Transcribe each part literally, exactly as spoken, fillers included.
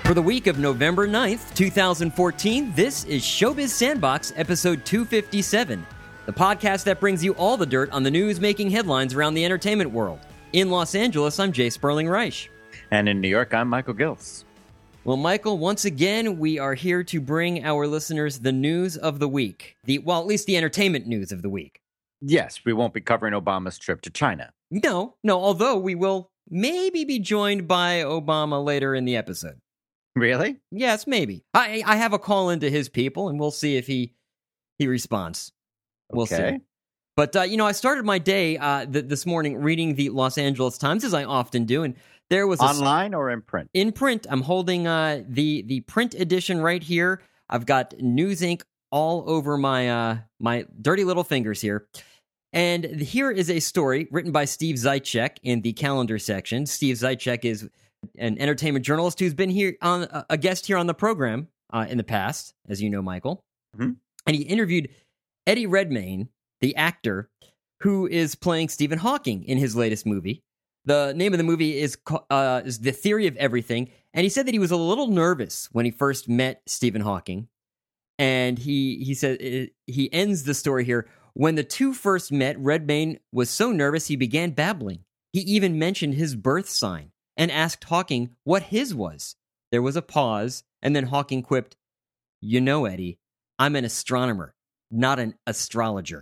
For the week of November ninth, twenty fourteen, this is Showbiz Sandbox, episode two fifty-seven, the podcast that brings you all the dirt on the news making headlines around the entertainment world. In Los Angeles, I'm Jay Sperling Reich. And in New York, I'm Michael Gills. Well, Michael, once again, we are here to bring our listeners the news of the week. The Well, at least the entertainment news of the week. Yes, we won't be covering Obama's trip to China. No, no, although we will maybe be joined by Obama later in the episode. Really? Yes, maybe. I I have a call into his people, and we'll see if he he responds. We'll okay. see. But, uh, you know, I started my day uh, th- this morning reading the Los Angeles Times, as I often do, and there was a... Online or in print? In print. I'm holding uh, the the print edition right here. I've got news ink all over my uh, my dirty little fingers here. And here is a story written by Steve Zaitchik in the calendar section. Steve Zaitchik is an entertainment journalist who's been here on a guest here on the program uh, in the past, as you know, Michael. Mm-hmm. And he interviewed Eddie Redmayne, the actor who is playing Stephen Hawking in his latest movie. The name of the movie is, uh, is The Theory of Everything. And he said that he was a little nervous when he first met Stephen Hawking. And he, he said, it, he ends the story here. When the two first met, Redmayne was so nervous he began babbling. He even mentioned his birth sign and asked Hawking what his was. There was a pause, and then Hawking quipped, "You know, Eddie, I'm an astronomer, not an astrologer."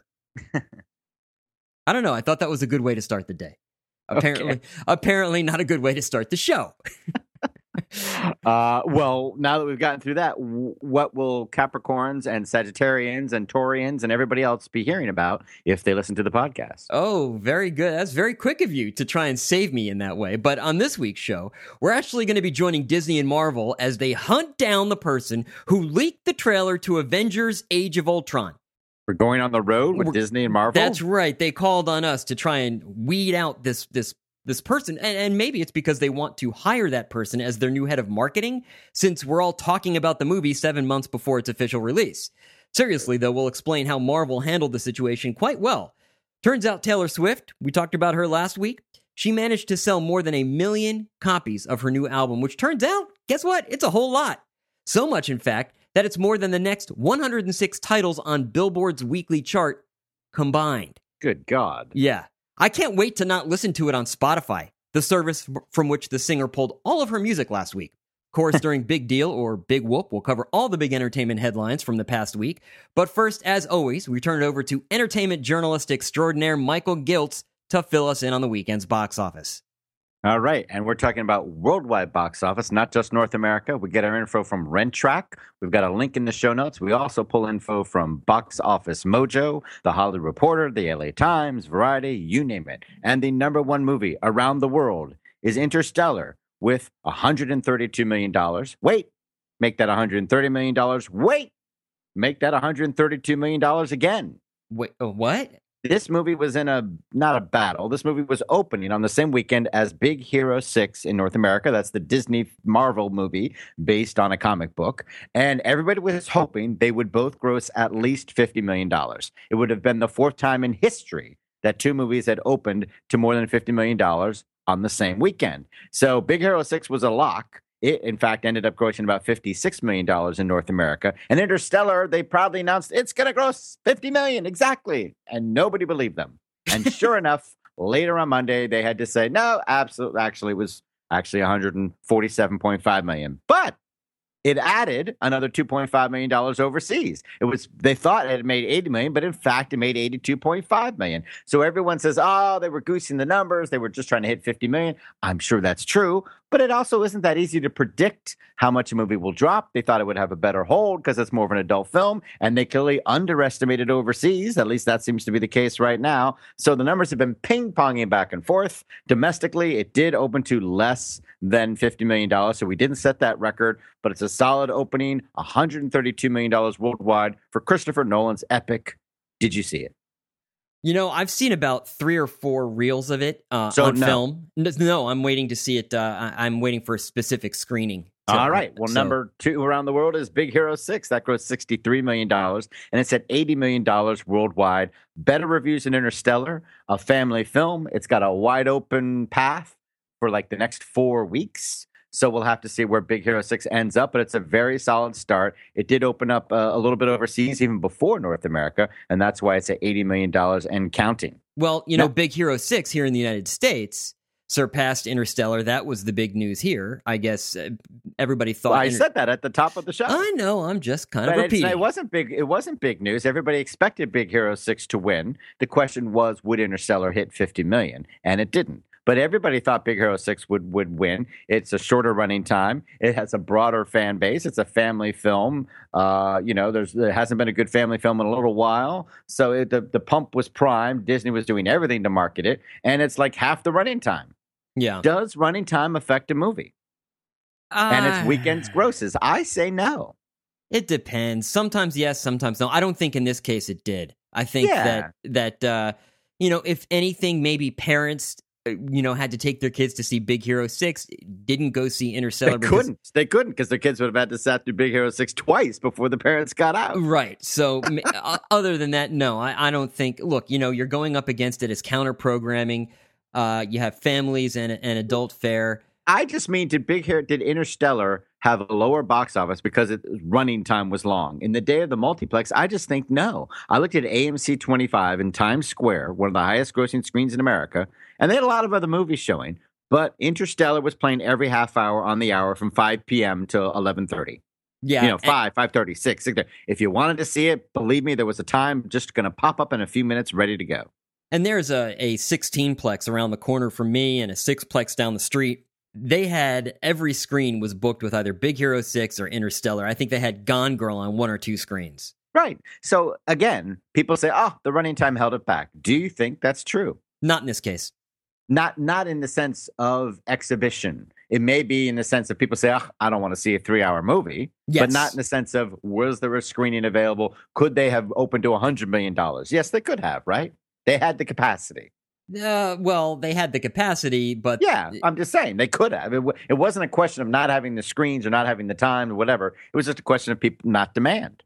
I don't know. I thought that was a good way to start the day. Apparently, okay. apparently not a good way to start the show. uh, well, now that we've gotten through that, w- what will Capricorns and Sagittarians and Taurians and everybody else be hearing about if they listen to the podcast? Oh, very good. That's very quick of you to try and save me in that way. But on this week's show, we're actually going to be joining Disney and Marvel as they hunt down the person who leaked the trailer to Avengers Age of Ultron. We're going on the road with we're, Disney and Marvel? That's right. They called on us to try and weed out this this this person. And, and maybe it's because they want to hire that person as their new head of marketing, since we're all talking about the movie seven months before its official release. Seriously, though, we'll explain how Marvel handled the situation quite well. Turns out Taylor Swift, we talked about her last week, she managed to sell more than a million copies of her new album, which turns out, guess what? It's a whole lot. So much, in fact, that it's more than the next one hundred six titles on Billboard's weekly chart combined. Good God. Yeah. I can't wait to not listen to it on Spotify, the service from which the singer pulled all of her music last week. Of course, during Big Deal or Big Whoop, we'll cover all the big entertainment headlines from the past week. But first, as always, we turn it over to entertainment journalist extraordinaire Michael Giltz to fill us in on the weekend's box office. All right, and we're talking about worldwide box office, not just North America. We get our info from Renttrack. We've got a link in the show notes. We also pull info from Box Office Mojo, The Hollywood Reporter, The L A Times, Variety, you name it. And the number one movie around the world is Interstellar with one hundred thirty-two million dollars. Wait, make that one hundred thirty million dollars. Wait, make that one hundred thirty-two million dollars again. Wait, uh, what? This movie was in a, not a battle. This movie was opening on the same weekend as Big Hero six in North America. That's the Disney Marvel movie based on a comic book. And everybody was hoping they would both gross at least fifty million dollars. It would have been the fourth time in history that two movies had opened to more than fifty million dollars on the same weekend. So Big Hero six was a lock. It, in fact, ended up grossing about fifty-six million dollars in North America. And Interstellar, they proudly announced it's going to gross fifty million dollars exactly. And nobody believed them. And sure enough, later on Monday, they had to say, no, absolutely, actually, it was actually one hundred forty-seven point five million dollars. But it added another two point five million dollars overseas. It was, they thought it had made eighty million dollars, but in fact, it made eighty-two point five million dollars. So everyone says, oh, they were goosing the numbers. They were just trying to hit fifty million dollars. I'm sure that's true, but it also isn't that easy to predict how much a movie will drop. They thought it would have a better hold because it's more of an adult film, and they clearly underestimated overseas. At least that seems to be the case right now. So the numbers have been ping-ponging back and forth. Domestically, it did open to less than fifty million dollars, so we didn't set that record, but it's a solid opening, one hundred thirty-two million dollars worldwide for Christopher Nolan's epic. Did you see it? You know, I've seen about three or four reels of it uh, so on no. film. No, I'm waiting to see it. Uh, I'm waiting for a specific screening. To, All right. Well, so. number two around the world is Big Hero six. That grossed sixty-three million dollars, and it's at eighty million dollars worldwide. Better reviews than Interstellar, a family film. It's got a wide open path for like the next four weeks. So we'll have to see where Big Hero six ends up, but it's a very solid start. It did open up uh, a little bit overseas even before North America, and that's why it's at eighty million dollars and counting. Well, you know, No. Big Hero six here in the United States surpassed Interstellar. That was the big news here. I guess uh, everybody thought... Well, I Inter- said that at the top of the show. I know, I'm just kind But of it's- repeating. it wasn't big. It wasn't big news. Everybody expected Big Hero six to win. The question was, would Interstellar hit fifty million? And it didn't. But everybody thought Big Hero six would would win. It's a shorter running time. It has a broader fan base. It's a family film. Uh, you know, there's there hasn't been a good family film in a little while. So it, the the pump was primed. Disney was doing everything to market it, and it's like half the running time. yeah. Does running time affect a movie and its Uh, weekend's grosses? I say no. It depends. Sometimes yes, sometimes no. I don't think in this case it did. I think Yeah. that that uh, you know, if anything, maybe parents, uh, you know, had to take their kids to see Big Hero six, didn't go see Interstellar. They because- couldn't. They couldn't because the kids would have had to sat through Big Hero six twice before the parents got out. Right. So, m- o- other than that, no, I, I don't think. Look, you know, you're going up against it as counter programming. Uh, you have families and and adult fare. I just mean, did Big Hero, did Interstellar have a lower box office because its running time was long? In the day of the multiplex, I just think no. I looked at A M C twenty-five in Times Square, one of the highest grossing screens in America, and they had a lot of other movies showing. But Interstellar was playing every half hour on the hour from five p.m. to eleven thirty. Yeah, You know, and- five, five thirty, six, six. If you wanted to see it, believe me, there was a time just going to pop up in a few minutes, ready to go. And there's a, a sixteen plex around the corner from me and a six plex down the street. They had every screen was booked with either Big Hero six or Interstellar. I think they had Gone Girl on one or two screens. Right. So again, people say, "Oh, the running time held it back." Do you think that's true? Not in this case. Not not in the sense of exhibition. It may be in the sense that people say, "Oh, I don't want to see a three-hour movie," Yes. but not in the sense of was there a screening available? Could they have opened to a hundred million dollars? Yes, they could have. Right? They had the capacity. Uh, well, they had the capacity, but Yeah, I'm just saying they could have. It, w- it wasn't a question of not having the screens or not having the time or whatever. It was just a question of people not demand.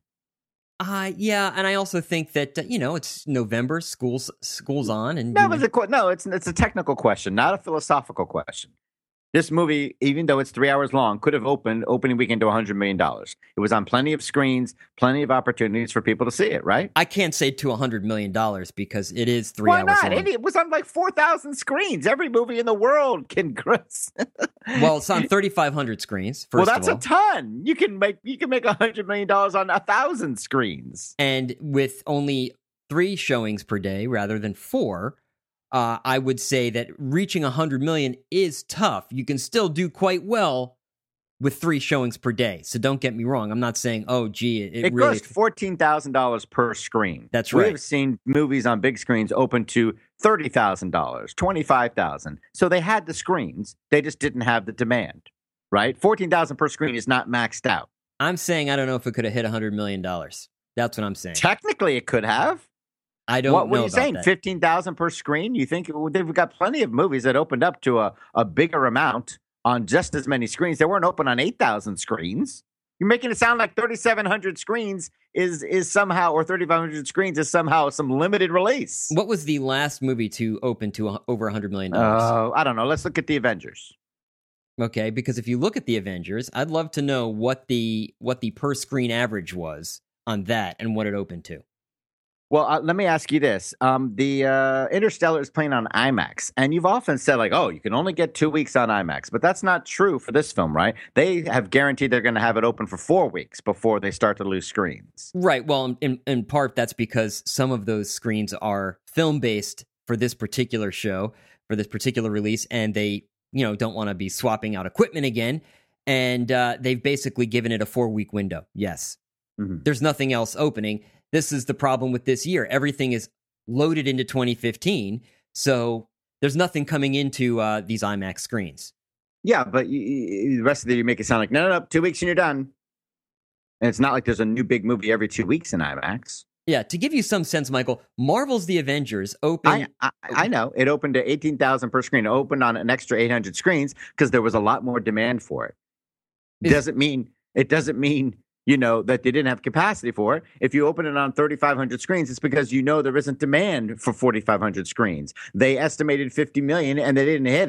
Uh, yeah, and I also think that uh, you know it's November, schools schools on, and No, you but know- it's a, que- no, it's it's a technical question, not a philosophical question. This movie, even though it's three hours long, could have opened opening weekend to one hundred million dollars. It was on plenty of screens, plenty of opportunities for people to see it, right? I can't say to a hundred million dollars because it is three Why hours not? long. It, it was on like four thousand screens. Every movie in the world can gross. Well, it's on thirty five hundred screens. well, First that's of a all, ton. You can make you can make one hundred million dollars on a thousand screens. and with only three showings per day rather than four, uh, I would say that reaching a hundred million is tough. You can still do quite well with three showings per day. So don't get me wrong. I'm not saying, oh, gee, it, It, it really. cost fourteen thousand dollars per screen. That's right. We've seen movies on big screens open to thirty thousand dollars, twenty-five thousand dollars. So they had the screens. They just didn't have the demand, right? fourteen thousand dollars per screen is not maxed out. I'm saying I don't know if it could have hit a hundred million dollars. That's what I'm saying. Technically, it could have. I don't What, know what are you about saying? that. fifteen thousand dollars per screen? You think they've got plenty of movies that opened up to a, a bigger amount on just as many screens. They weren't open on eight thousand screens. You're making it sound like thirty-seven hundred screens is is somehow, or thirty-five hundred screens is somehow some limited release. What was the last movie to open to a, over a hundred million dollars? Oh, I don't know. Let's look at the Avengers. Okay, because if you look at the Avengers, I'd love to know what the what the per screen average was on that and what it opened to. Well, uh, let me ask you this. Um, the uh, Interstellar is playing on IMAX, and you've often said, like, oh, you can only get two weeks on IMAX. But that's not true for this film, right? They have guaranteed they're going to have it open for four weeks before they start to lose screens. Right. Well, in in part that's because some of those screens are film based for this particular show, for this particular release, and they, you know, don't want to be swapping out equipment again. And uh, they've basically given it a four week window. Yes. Mhm. There's nothing else opening. This is the problem with this year. Everything is loaded into twenty fifteen. So there's nothing coming into uh, these IMAX screens. Yeah, but you, you, the rest of the year you make it sound like, no, no, no, two weeks and you're done. And it's not like there's a new big movie every two weeks in IMAX. Yeah, to give you some sense, Michael, Marvel's The Avengers open. I, I I know it opened to eighteen thousand per screen. It opened on an extra eight hundred screens because there was a lot more demand for it. It Is- doesn't mean it doesn't mean you know that they didn't have capacity for it. If you open it on thirty-five hundred screens, it's because you know there isn't demand for forty-five hundred screens. They estimated fifty million and they didn't hit it.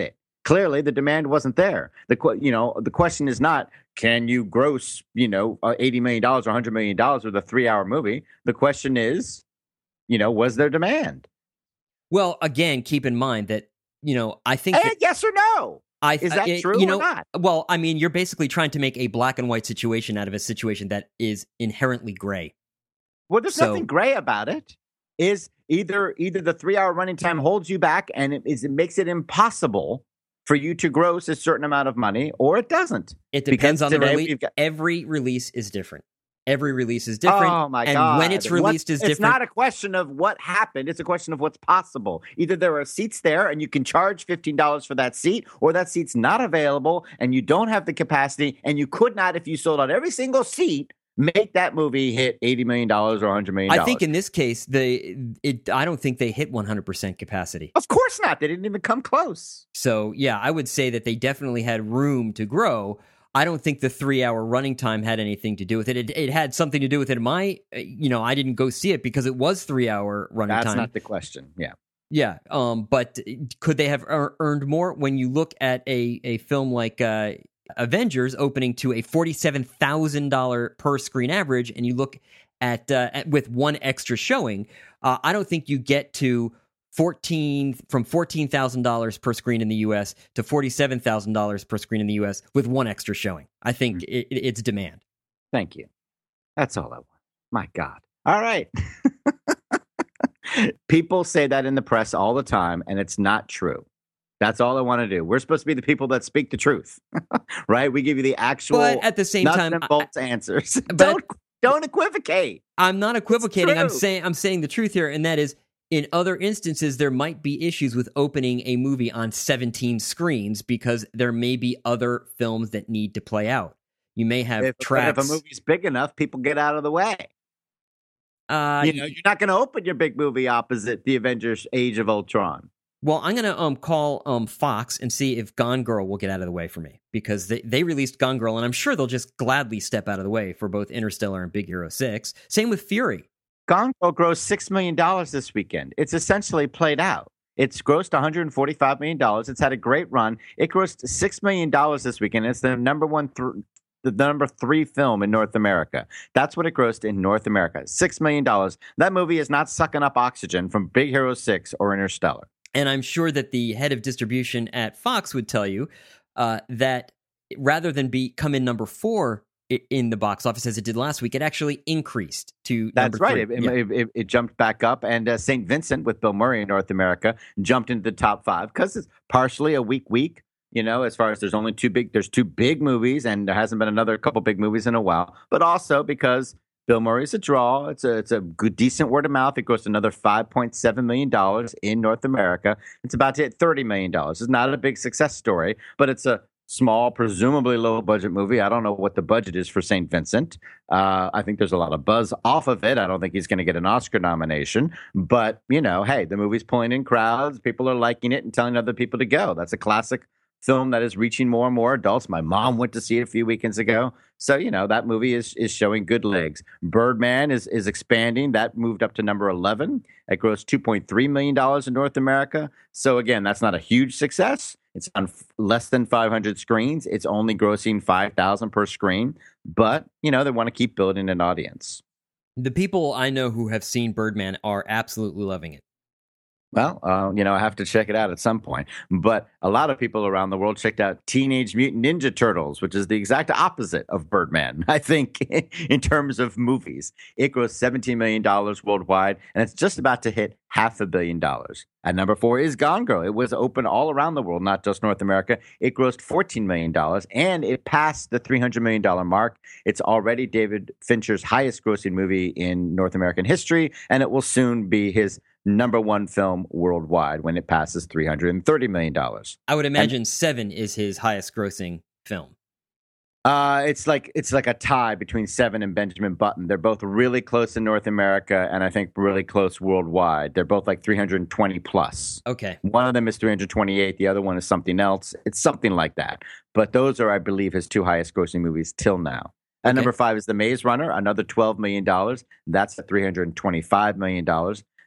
clearly the demand wasn't there. The you know the question is not, can you gross you know eighty million dollars or one hundred million dollars with a three-hour movie? The question is, you know, was there demand? Well, again, keep in mind that, you know, I think and that, yes or no. I, is that I, true you know, or not? Well, I mean, you're basically trying to make a black and white situation out of a situation that is inherently gray. Well, there's So- nothing gray about it. Is either either the three-hour running time holds you back and it, is, it makes it impossible for you to gross a certain amount of money, or it doesn't. It depends Because on the today release. we've got- Every release is different. Every release is different. Oh my and god! when it's What- released is it's different. not a question of what happened. It's a question of what's possible. Either there are seats there and you can charge fifteen dollars for that seat, or that seat's not available and you don't have the capacity, and you could not, if you sold out every single seat, make that movie hit eighty million dollars or one hundred million dollars. I think in this case, they it. I don't think they hit one hundred percent capacity. Of course not. They didn't even come close. So yeah, I would say that they definitely had room to grow. I don't think the three-hour running time had anything to do with it. It, it had something to do with it. My, you know, I didn't go see it because it was three-hour running That's time. not the question. Yeah. Yeah, um, but could they have ear- earned more? When you look at a a film like uh, Avengers opening to a forty-seven thousand dollars per screen average, and you look at, uh, at with one extra showing, uh, I don't think you get to fourteen from fourteen thousand dollars per screen in the U S to forty-seven thousand dollars per screen in the U S with one extra showing. I think Mm. it, it's demand. Thank you. That's all I want. My God. All right. People say that in the press all the time, and it's not true. That's all I want to do. We're supposed to be the people that speak the truth, right? We give you the actual But at the same nuts time, and I- bolts answers. but- don't don't equivocate. I'm not equivocating. I'm true. saying I'm saying the truth here, and that is, in other instances, there might be issues with opening a movie on seventeen screens because there may be other films that need to play out. You may have If, but tracks. if a movie's big enough, people get out of the way. uh, You know, you're not going to open your big movie opposite the Avengers: Age of Ultron. well, I'm gonna um call um Fox and see if Gone Girl will get out of the way for me, because they they released Gone Girl, and I'm sure they'll just gladly step out of the way for both Interstellar and Big Hero Six. Same with Fury. Gone Girl grossed six million dollars this weekend. It's essentially played out. It's grossed one hundred forty-five million dollars. It's had a great run. It grossed six million dollars this weekend. It's the number one, th- the number three film in North America. That's what it grossed in North America, six million dollars. That movie is not sucking up oxygen from Big Hero six or Interstellar. And I'm sure that the head of distribution at Fox would tell you uh, that rather than be come in number four i- in the box office as it did last week, it actually increased to That's number right. three. It, Yeah. it, it, it jumped back up, and uh, Saint Vincent with Bill Murray in North America jumped into the top five because it's partially a weak week. You know, as far as there's only two big, there's two big movies, and there hasn't been another couple big movies in a while. But also because Bill Murray's a draw. It's a it's a good, decent word of mouth. It goes to another five point seven million dollars in North America. It's about to hit thirty million dollars. It's not a big success story, but it's a small, presumably low budget movie. I don't know what the budget is for Saint Vincent. Uh, I think there's a lot of buzz off of it. I don't think he's going to get an Oscar nomination. But, you know, hey, the movie's pulling in crowds. People are liking it and telling other people to go. That's a classic film that is reaching more and more adults. My mom went to see it a few weekends ago. So, you know, that movie is is showing good legs. Birdman is is expanding. That moved up to number eleven. It grossed two point three million dollars in North America. So, again, that's not a huge success. It's on f- less than five hundred screens. It's only grossing five thousand per screen. But, you know, they want to keep building an audience. The people I know who have seen Birdman are absolutely loving it. Well, uh, you know, I have to check it out at some point. But a lot of people around the world checked out Teenage Mutant Ninja Turtles, which is the exact opposite of Birdman, I think, in terms of movies. It grossed seventeen million dollars worldwide, and it's just about to hit half a billion dollars. At number four is Gone Girl. It was open all around the world, not just North America. It grossed fourteen million dollars, and it passed the three hundred million dollars mark. It's already David Fincher's highest grossing movie in North American history, and it will soon be his number one film worldwide when it passes three hundred thirty million dollars. I would imagine Seven is his highest grossing film. Uh, it's like it's like a tie between Seven and Benjamin Button. They're both really close in North America, and I think really close worldwide. They're both like three hundred twenty plus. Okay. One of them is three hundred twenty-eight. The other one is something else. It's something like that. But those are, I believe, his two highest grossing movies till now. At Okay. number five is The Maze Runner, another twelve million dollars. That's at three hundred twenty-five million dollars.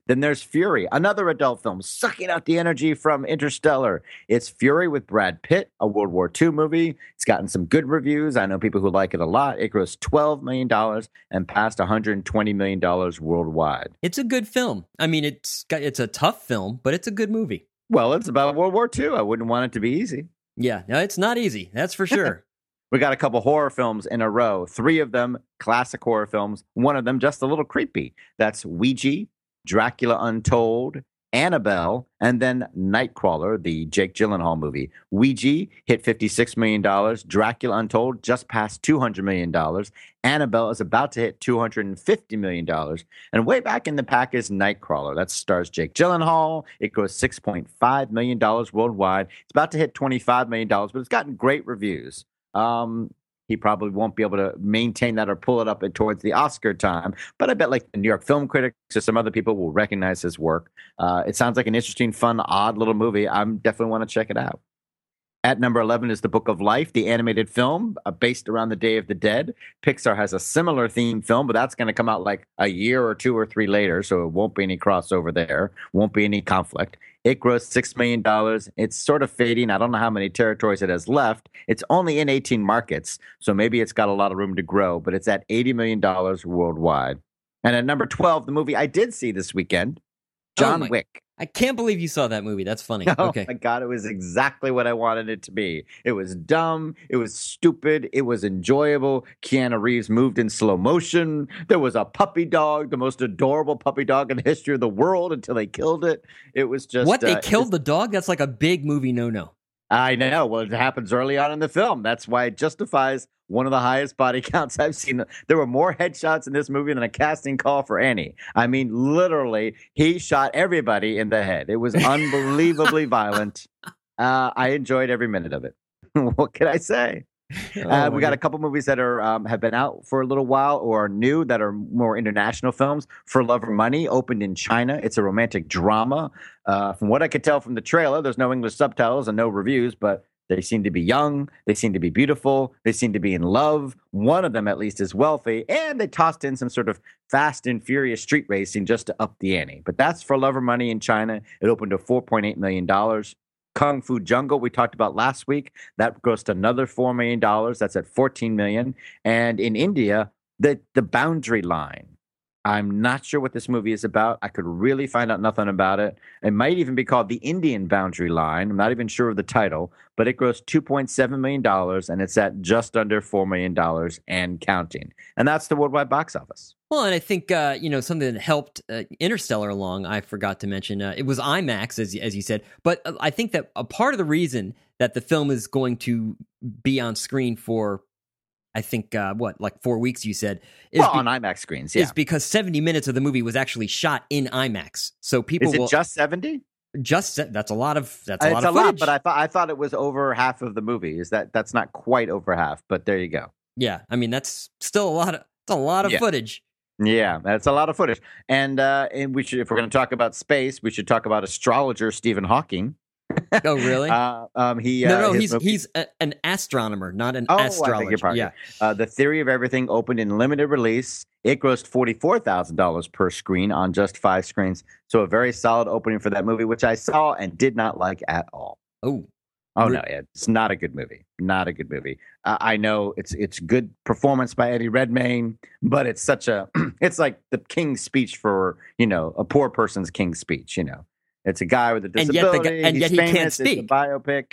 Then there's Fury, another adult film, sucking out the energy from Interstellar. It's Fury with Brad Pitt, a World War Two movie. It's gotten some good reviews. I know people who like it a lot. It grossed twelve million dollars and passed one hundred twenty million dollars worldwide. It's a good film. I mean, it's got, it's a tough film, but it's a good movie. Well, it's about World War Two. I wouldn't want it to be easy. Yeah, no, it's not easy. That's for sure. We got a couple horror films in a row. Three of them classic horror films. One of them just a little creepy. That's Ouija, Dracula Untold, Annabelle, and then Nightcrawler, the Jake Gyllenhaal movie. Ouija hit fifty-six million dollars. Dracula Untold just passed two hundred million dollars. Annabelle is about to hit two hundred fifty million dollars. And way back in the pack is Nightcrawler. That stars Jake Gyllenhaal. It grossed six point five million dollars worldwide. It's about to hit twenty-five million dollars, but it's gotten great reviews. Um, he probably won't be able to maintain that or pull it up towards the Oscar time. But I bet like the New York Film Critics or some other people will recognize his work. Uh, it sounds like an interesting, fun, odd little movie. I definitely want to check it out. At number eleven is The Book of Life, the animated film uh, based around the Day of the Dead. Pixar has a similar theme film, but that's going to come out like a year or two or three later, so it won't be any crossover there, won't be any conflict. It grossed six million dollars. It's sort of fading. I don't know how many territories it has left. It's only in eighteen markets, so maybe it's got a lot of room to grow, but it's at eighty million dollars worldwide. And at number twelve, the movie I did see this weekend, John Oh my- Wick. I can't believe you saw that movie. That's funny. Oh Okay. my God, it was exactly what I wanted it to be. It was dumb. It was stupid. It was enjoyable. Keanu Reeves moved in slow motion. There was a puppy dog, the most adorable puppy dog in the history of the world until they killed it. It was just... What? They uh, killed the dog? That's like a big movie no-no. I know. Well, it happens early on in the film. That's why it justifies one of the highest body counts I've seen. There were more headshots in this movie than a casting call for Annie. I mean, literally, he shot everybody in the head. It was unbelievably violent. Uh, I enjoyed every minute of it. What can I say? Oh, Uh, we my got God. a couple movies that are um, have been out for a little while or are new that are more international films. For Love or Money opened in China. It's a romantic drama. Uh, from what I could tell from the trailer, there's no English subtitles and no reviews, but they seem to be young. They seem to be beautiful. They seem to be in love. One of them, at least, is wealthy. And they tossed in some sort of fast and furious street racing just to up the ante. But that's For Love or Money in China. It opened to four point eight million dollars. Kung Fu Jungle, we talked about last week. That grossed another four million dollars. That's at fourteen million dollars. And in India, the, the Boundary Line. I'm not sure what this movie is about. I could really find out nothing about it. It might even be called The Indian Boundary Line. I'm not even sure of the title, but it grossed two point seven million dollars, and it's at just under four million dollars and counting. And that's the worldwide box office. Well, and I think, uh, you know, something that helped uh, Interstellar along, I forgot to mention, uh, it was IMAX, as, as you said. But uh, I think that a part of the reason that the film is going to be on screen for, I think, uh, what, like four weeks, you said, is, Well, be- on IMAX screens, yeah. is because seventy minutes of the movie was actually shot in IMAX. So people Is it will just seventy? just, that's a lot of, that's a It's lot a of lot, footage. but I thought I thought it was over half of the movie. Is that that's not quite over half, but there you go. Yeah, I mean, that's still a lot of, it's a lot of Yeah. footage. Yeah, that's a lot of footage. And uh, and we should, if we're going to talk about space, we should talk about astrologer Stephen Hawking. Oh, really? Uh, um, he no, uh, no, his he's movie- he's a, an astronomer, not an Oh, I astrologer. beg your pardon. Yeah, Uh, the Theory of Everything opened in limited release. It grossed forty-four thousand dollars per screen on just five screens. So a very solid opening for that movie, which I saw and did not like at all. Oh, Oh Re- no, yeah, it's not a good movie. Not a good movie. Uh, I know it's it's good performance by Eddie Redmayne, but it's such a it's like the King's Speech for you know a poor person's King's Speech. You know, it's a guy with a And yet the disability. guy- and he's yet he can't famous, It's a speak. biopic.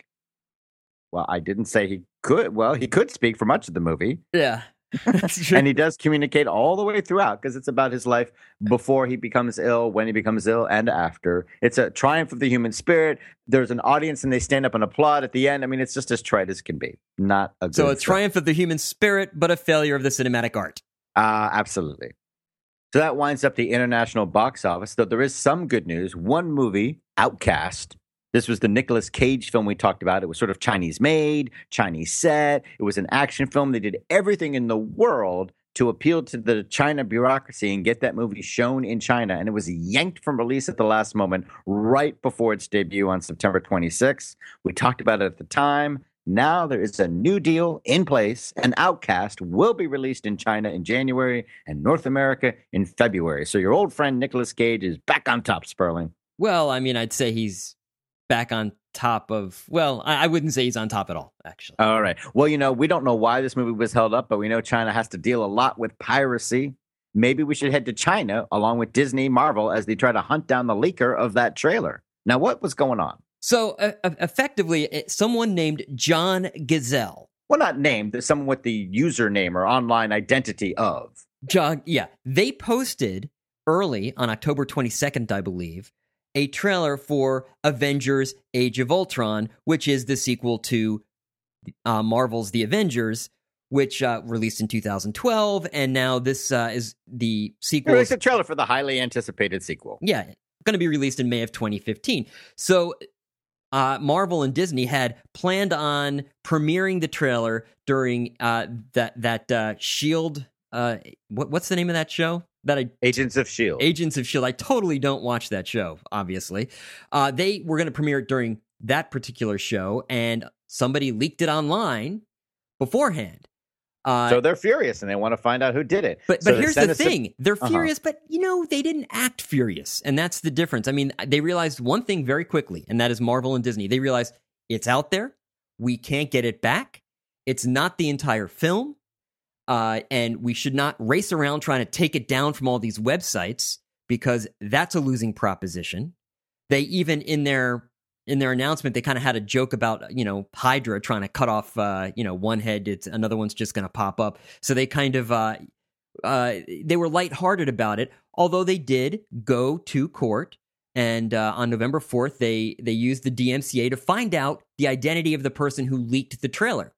Well, I didn't say he could. Well, he could speak for much of the movie. yeah. That's true. And he does communicate all the way throughout because it's about his life before he becomes ill, when he becomes ill, and after. It's a triumph of the human spirit. There's an audience and they stand up and applaud at the end. I mean, it's just as trite as can be. Not a good So a film. triumph of the human spirit, but a failure of the cinematic art. Uh, absolutely. So that winds up the international box office, though there is some good news. One movie, Outcast. This was the Nicolas Cage film we talked about. It was sort of Chinese made, Chinese set. It was an action film. They did everything in the world to appeal to the China bureaucracy and get that movie shown in China. And it was yanked from release at the last moment, right before its debut on September twenty-sixth. We talked about it at the time. Now there is a new deal in place, and Outcast will be released in China in January and North America in February. So your old friend Nicolas Cage is back on top, Sperling. Well, I mean, I'd say he's back on top of, well, I, I wouldn't say he's on top at all, actually. All right. Well, you know, we don't know why this movie was held up, but we know China has to deal a lot with piracy. Maybe we should head to China along with Disney, Marvel, as they try to hunt down the leaker of that trailer. Now, what was going on? So, uh, effectively, it, someone named John Gazelle. Well, not named, but someone with the username or online identity of. John, yeah. They posted early on October twenty-second, I believe, a trailer for Avengers Age of Ultron, which is the sequel to uh, Marvel's The Avengers, which uh, released in two thousand twelve, and now this uh, is the sequel. It's a trailer for the highly anticipated sequel. Yeah, going to be released in May of twenty fifteen. So uh, Marvel and Disney had planned on premiering the trailer during uh, that that uh, Shield. Uh, what, what's the name of that show? That I Agents of S H I E L D. Agents of S H I E L D. I totally don't watch that show, obviously. Uh, they were going to premiere it during that particular show, and somebody leaked it online beforehand. Uh, so they're furious, and they want to find out who did it. But so but here's the thing. A, they're uh-huh. furious, but, you know, they didn't act furious, and that's the difference. I mean, they realized one thing very quickly, and that is Marvel and Disney. They realized it's out there. We can't get it back. It's not the entire film. Uh, and we should not race around trying to take it down from all these websites because that's a losing proposition. They even in their in their announcement, they kind of had a joke about, you know, Hydra trying to cut off, uh, you know, one head. It's another one's just going to pop up. So they kind of uh, uh, they were lighthearted about it, although they did go to court. And uh, on November fourth, they they used the D M C A to find out the identity of the person who leaked the trailer.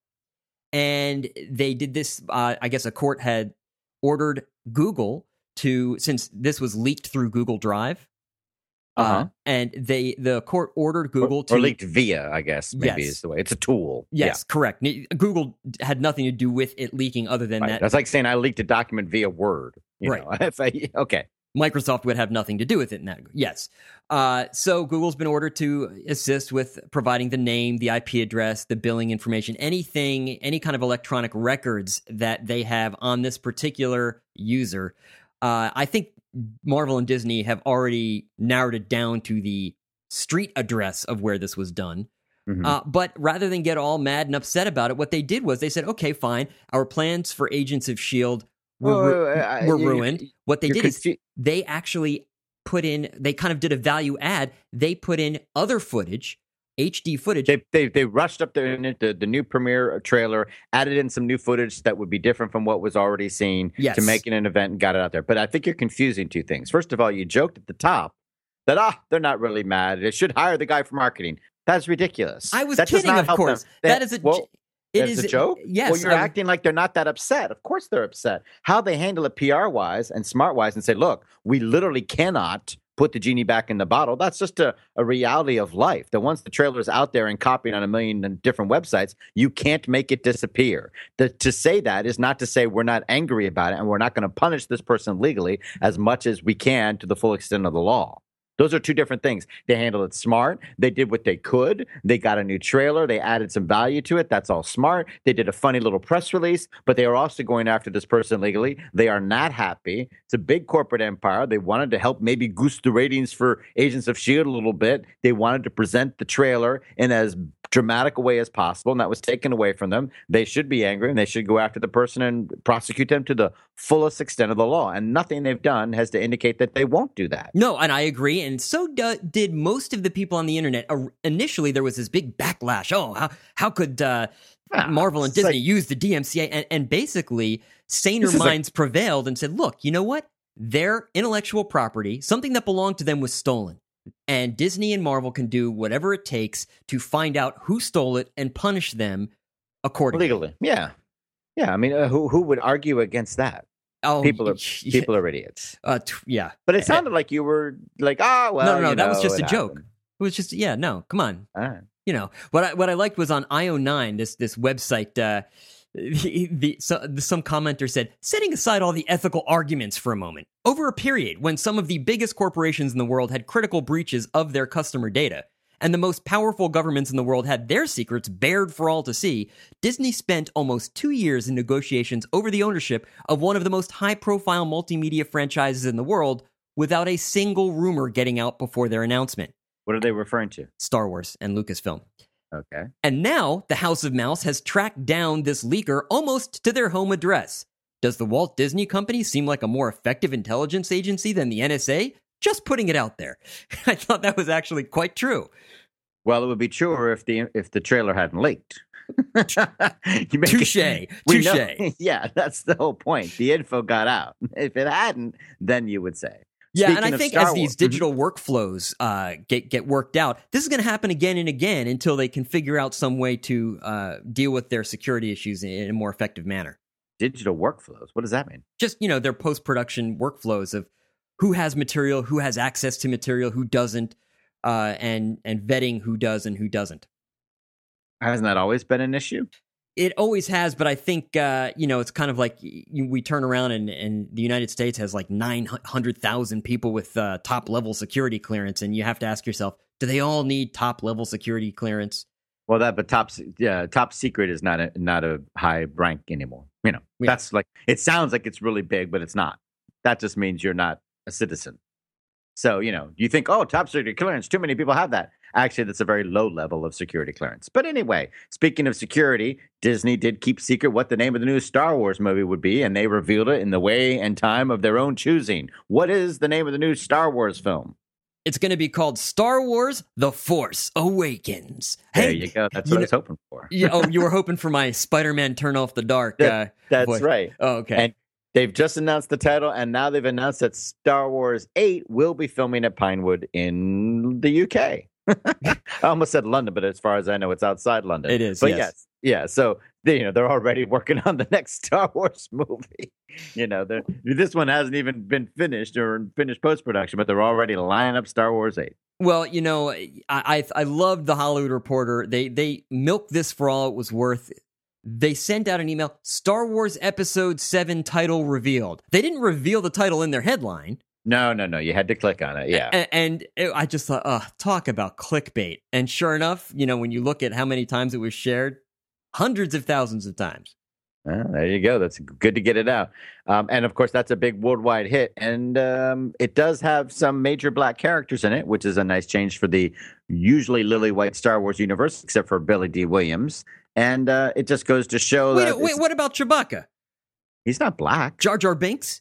And they did this, uh, I guess a court had ordered Google to, since this was leaked through Google Drive, uh-huh. uh, and they the court ordered Google or, to... Or leaked via, I guess, maybe yes. is the way. It's a tool. Yes, yeah. correct. Google had nothing to do with it leaking other than right. that. That's like saying I leaked a document via Word. You right. know? If I, okay. Microsoft would have nothing to do with it in that. Yes. Uh, so Google's been ordered to assist with providing the name, the I P address, the billing information, anything, any kind of electronic records that they have on this particular user. Uh, I think Marvel and Disney have already narrowed it down to the street address of where this was done. Mm-hmm. Uh, but rather than get all mad and upset about it, what they did was they said, okay, fine. Our plans for Agents of S H I E L D were, well, uh, were you, ruined. What they did confu- is they actually put in, they kind of did a value add. They put in other footage, H D footage. They they, they rushed up the, the the new premiere trailer, added in some new footage that would be different from what was already seen yes. to make it an event and got it out there. But I think you're confusing two things. First of all, you joked at the top that, ah, they're not really mad. They should hire the guy for marketing. That's ridiculous. I was that kidding, of course. They, that is a... Well, It it's is a joke? Yes. Well, you're um, acting like they're not that upset. Of course they're upset. How they handle it P R-wise and smart-wise and say, look, we literally cannot put the genie back in the bottle. That's just a, a reality of life. That once the trailer's out there and copied on a million different websites, you can't make it disappear. The, to say that is not to say we're not angry about it and we're not going to punish this person legally as much as we can to the full extent of the law. Those are two different things. They handled it smart. They did what they could. They got a new trailer. They added some value to it. That's all smart. They did a funny little press release, but they are also going after this person legally. They are not happy. It's a big corporate empire. They wanted to help maybe goose the ratings for Agents of S H I E L D a little bit. They wanted to present the trailer in as dramatic a way as possible, and that was taken away from them. They should be angry, and they should go after the person and prosecute them to the fullest extent of the law. And nothing they've done has to indicate that they won't do that. No, and I agree. And so do, did most of the people on the internet. Uh, initially, there was this big backlash. Oh, how how could uh, ah, Marvel and Disney like, use the D M C A? And, and basically, saner minds like, prevailed and said, look, you know what? Their intellectual property, something that belonged to them, was stolen. And Disney and Marvel can do whatever it takes to find out who stole it and punish them accordingly. Legally, yeah. Yeah, I mean, uh, who who would argue against that? Oh, people are people are idiots. Uh, t- yeah, but it sounded like you were like, ah, oh, well, no, no, no, you that know, was just a it joke. happened. It was just, yeah, no, come on. Right. You know what I what I liked was on I O nine, this this website. Uh, the, the, so, the some commenter said, setting aside all the ethical arguments for a moment, over a period when some of the biggest corporations in the world had critical breaches of their customer data, and the most powerful governments in the world had their secrets bared for all to see, Disney spent almost two years in negotiations over the ownership of one of the most high-profile multimedia franchises in the world without a single rumor getting out before their announcement. What are they referring to? Star Wars and Lucasfilm. Okay. And now the House of Mouse has tracked down this leaker almost to their home address. Does the Walt Disney Company seem like a more effective intelligence agency than the N S A? Just putting it out there. I thought that was actually quite true. Well, it would be truer if the if the trailer hadn't leaked. Touche. Touche. Yeah, that's the whole point. The info got out. If it hadn't, then you would say. Yeah, Speaking and I think Star as Wars, these digital workflows uh, get get worked out, this is going to happen again and again until they can figure out some way to uh, deal with their security issues in a more effective manner. Digital workflows? What does that mean? Just, you know, their post-production workflows of who has material, who has access to material, who doesn't, uh, and and vetting who does and who doesn't. Hasn't that always been an issue? It always has, but I think, uh, you know, it's kind of like you, we turn around and, and the United States has like nine hundred thousand people with uh, top-level security clearance, and you have to ask yourself, do they all need top-level security clearance? Well, that, but top, yeah, top secret is not a, not a high rank anymore. You know, Yeah. that's like, it sounds like it's really big, but it's not. That just means you're not a citizen. So, you know, you think, oh, top secret clearance, too many people have that. Actually, that's a very low level of security clearance. But anyway, speaking of security, Disney did keep secret what the name of the new Star Wars movie would be, and they revealed it in the way and time of their own choosing. What is the name of the new Star Wars film? It's going to be called Star Wars The Force Awakens. There Hey, you go. That's you what I know- was hoping for. Yeah, oh, you were hoping for my Spider-Man Turn Off the Dark. That- Uh, That's voice. right. Oh, okay. And they've just announced the title, and now they've announced that Star Wars eight will be filming at Pinewood in the U K. I almost said London, but as far as I know, it's outside London. It is, But yes. yes, yeah. So they, you know, they're already working on the next Star Wars movie. You know, they're- this one hasn't even been finished or finished post production, but they're already lining up Star Wars eight. Well, you know, I, I I loved the Hollywood Reporter. They they milked this for all it was worth. They sent out an email, Star Wars Episode seven title revealed. They didn't reveal the title in their headline. No, no, no. You had to click on it. Yeah. A- And, it, I just thought, uh, talk about clickbait. And sure enough, you know, when you look at how many times it was shared, hundreds of thousands of times. Well, there you go. That's good to get it out. Um, and of course, that's a big worldwide hit. And um, it does have some major black characters in it, which is a nice change for the usually lily white Star Wars universe, except for Billy D. Williams. And uh, it just goes to show Wait, that wait, it's- what about Chewbacca? he's not black. Jar Jar Binks?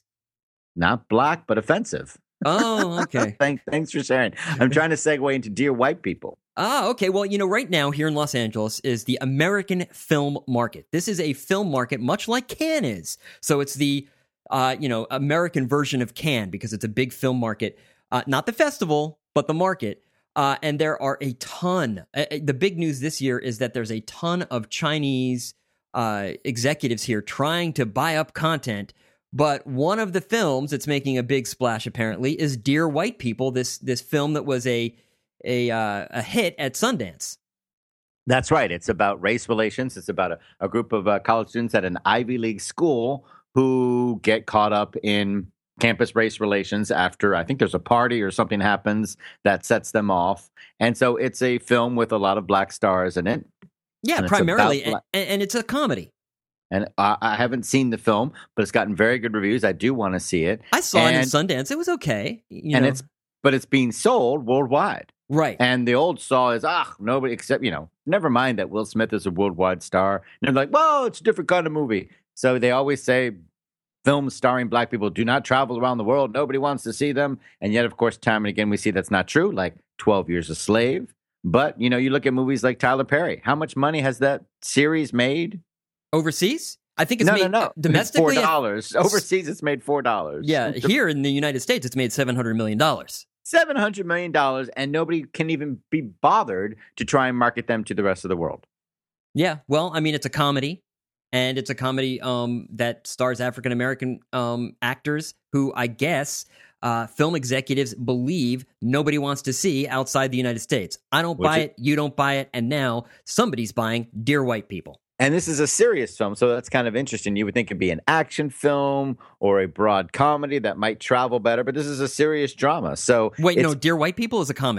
Not black, but offensive. Oh, okay. Thanks, thanks for sharing. I'm trying to segue into Dear White People. Ah, okay. Well, you know, right now here in Los Angeles is the American Film Market. This is a film market much like Cannes is. So it's the, uh, you know, American version of Cannes because it's a big film market. Uh, not the festival, but the market. Uh, and there are a ton. Uh, the big news this year is that there's a ton of Chinese uh, executives here trying to buy up content. But one of the films that's making a big splash apparently is Dear White People. This this film that was a a uh, a hit at Sundance. That's right. It's about race relations. It's about a, a group of uh, college students at an Ivy League school who get caught up in campus race relations after I think there's a party or something happens that sets them off. And so it's a film with a lot of black stars in it. Yeah, And it's primarily, about and, and it's a comedy. And I, I haven't seen the film, but it's gotten very good reviews. I do want to see it. I saw it in And- Sundance. It was okay. You and know. it's but it's being sold worldwide. right. And the old saw is, ah, nobody except, you know, never mind that Will Smith is a worldwide star. And they're like, whoa, it's a different kind of movie. So they always say films starring black people do not travel around the world. Nobody wants to see them. And yet, of course, time and again, we see that's not true, like twelve Years a Slave. But, you know, you look at movies like Tyler Perry. How much money has that series made? Overseas? I think it's no, made no, no. domestically. Four dollars. Overseas, it's made four dollars. Yeah, here in the United States, it's made seven hundred million dollars. seven hundred million dollars, and nobody can even be bothered to try and market them to the rest of the world. Yeah, well, I mean, it's a comedy, and it's a comedy um, that stars African American um, actors who I guess uh, film executives believe nobody wants to see outside the United States. I don't Would buy you- it, you don't buy it, and now somebody's buying Dear White People. And this is a serious film, so that's kind of interesting. You would think it'd be an action film or a broad comedy that might travel better, but this is a serious drama. So Wait, it's- no, Dear White People is a comedy.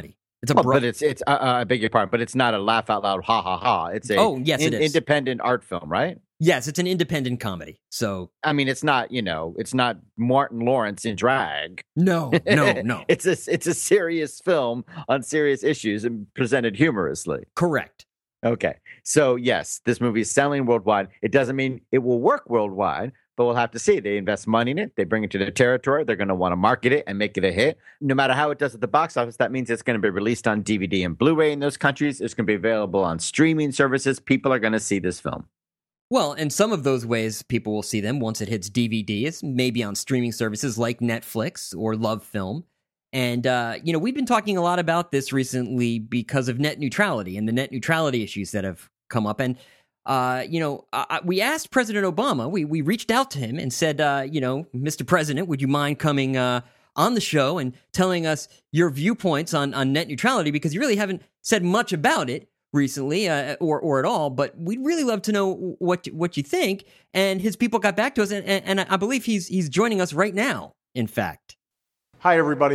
It's a well, bro- but it's it's uh, I beg your pardon, but it's not a laugh out loud ha ha ha. It's a Oh, yes, it in- is. independent art film, right? Yes, it's an independent comedy. So I mean, it's not, you know, it's not Martin Lawrence in drag. no, no, no. it's a it's a serious film on serious issues and presented humorously. Correct. Okay. So, yes, this movie is selling worldwide. It doesn't mean it will work worldwide, but we'll have to see. They invest money in it. They bring it to their territory. They're going to want to market it and make it a hit. No matter how it does at the box office, that means it's going to be released on D V D and Blu-ray in those countries. It's going to be available on streaming services. People are going to see this film. Well, and some of those ways people will see them once it hits D V Ds, maybe on streaming services like Netflix or Love Film. And, uh, you know, we've been talking a lot about this recently because of net neutrality and the net neutrality issues that have come up. And, uh, you know, I, we asked President Obama, we, we reached out to him and said, uh, you know, Mister President, would you mind coming uh, on the show and telling us your viewpoints on, on net neutrality? Because you really haven't said much about it recently uh, or or at all, but we'd really love to know what what you think. And his people got back to us, and, and, and I believe he's he's joining us right now, in fact. Hi, everybody.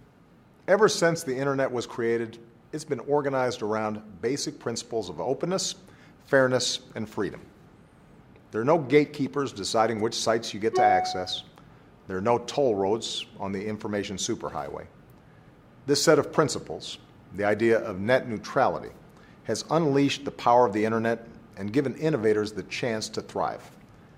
Ever since the internet was created, it's been organized around basic principles of openness, fairness, and freedom. There are no gatekeepers deciding which sites you get to access. There are no toll roads on the information superhighway. This set of principles, the idea of net neutrality, has unleashed the power of the internet and given innovators the chance to thrive.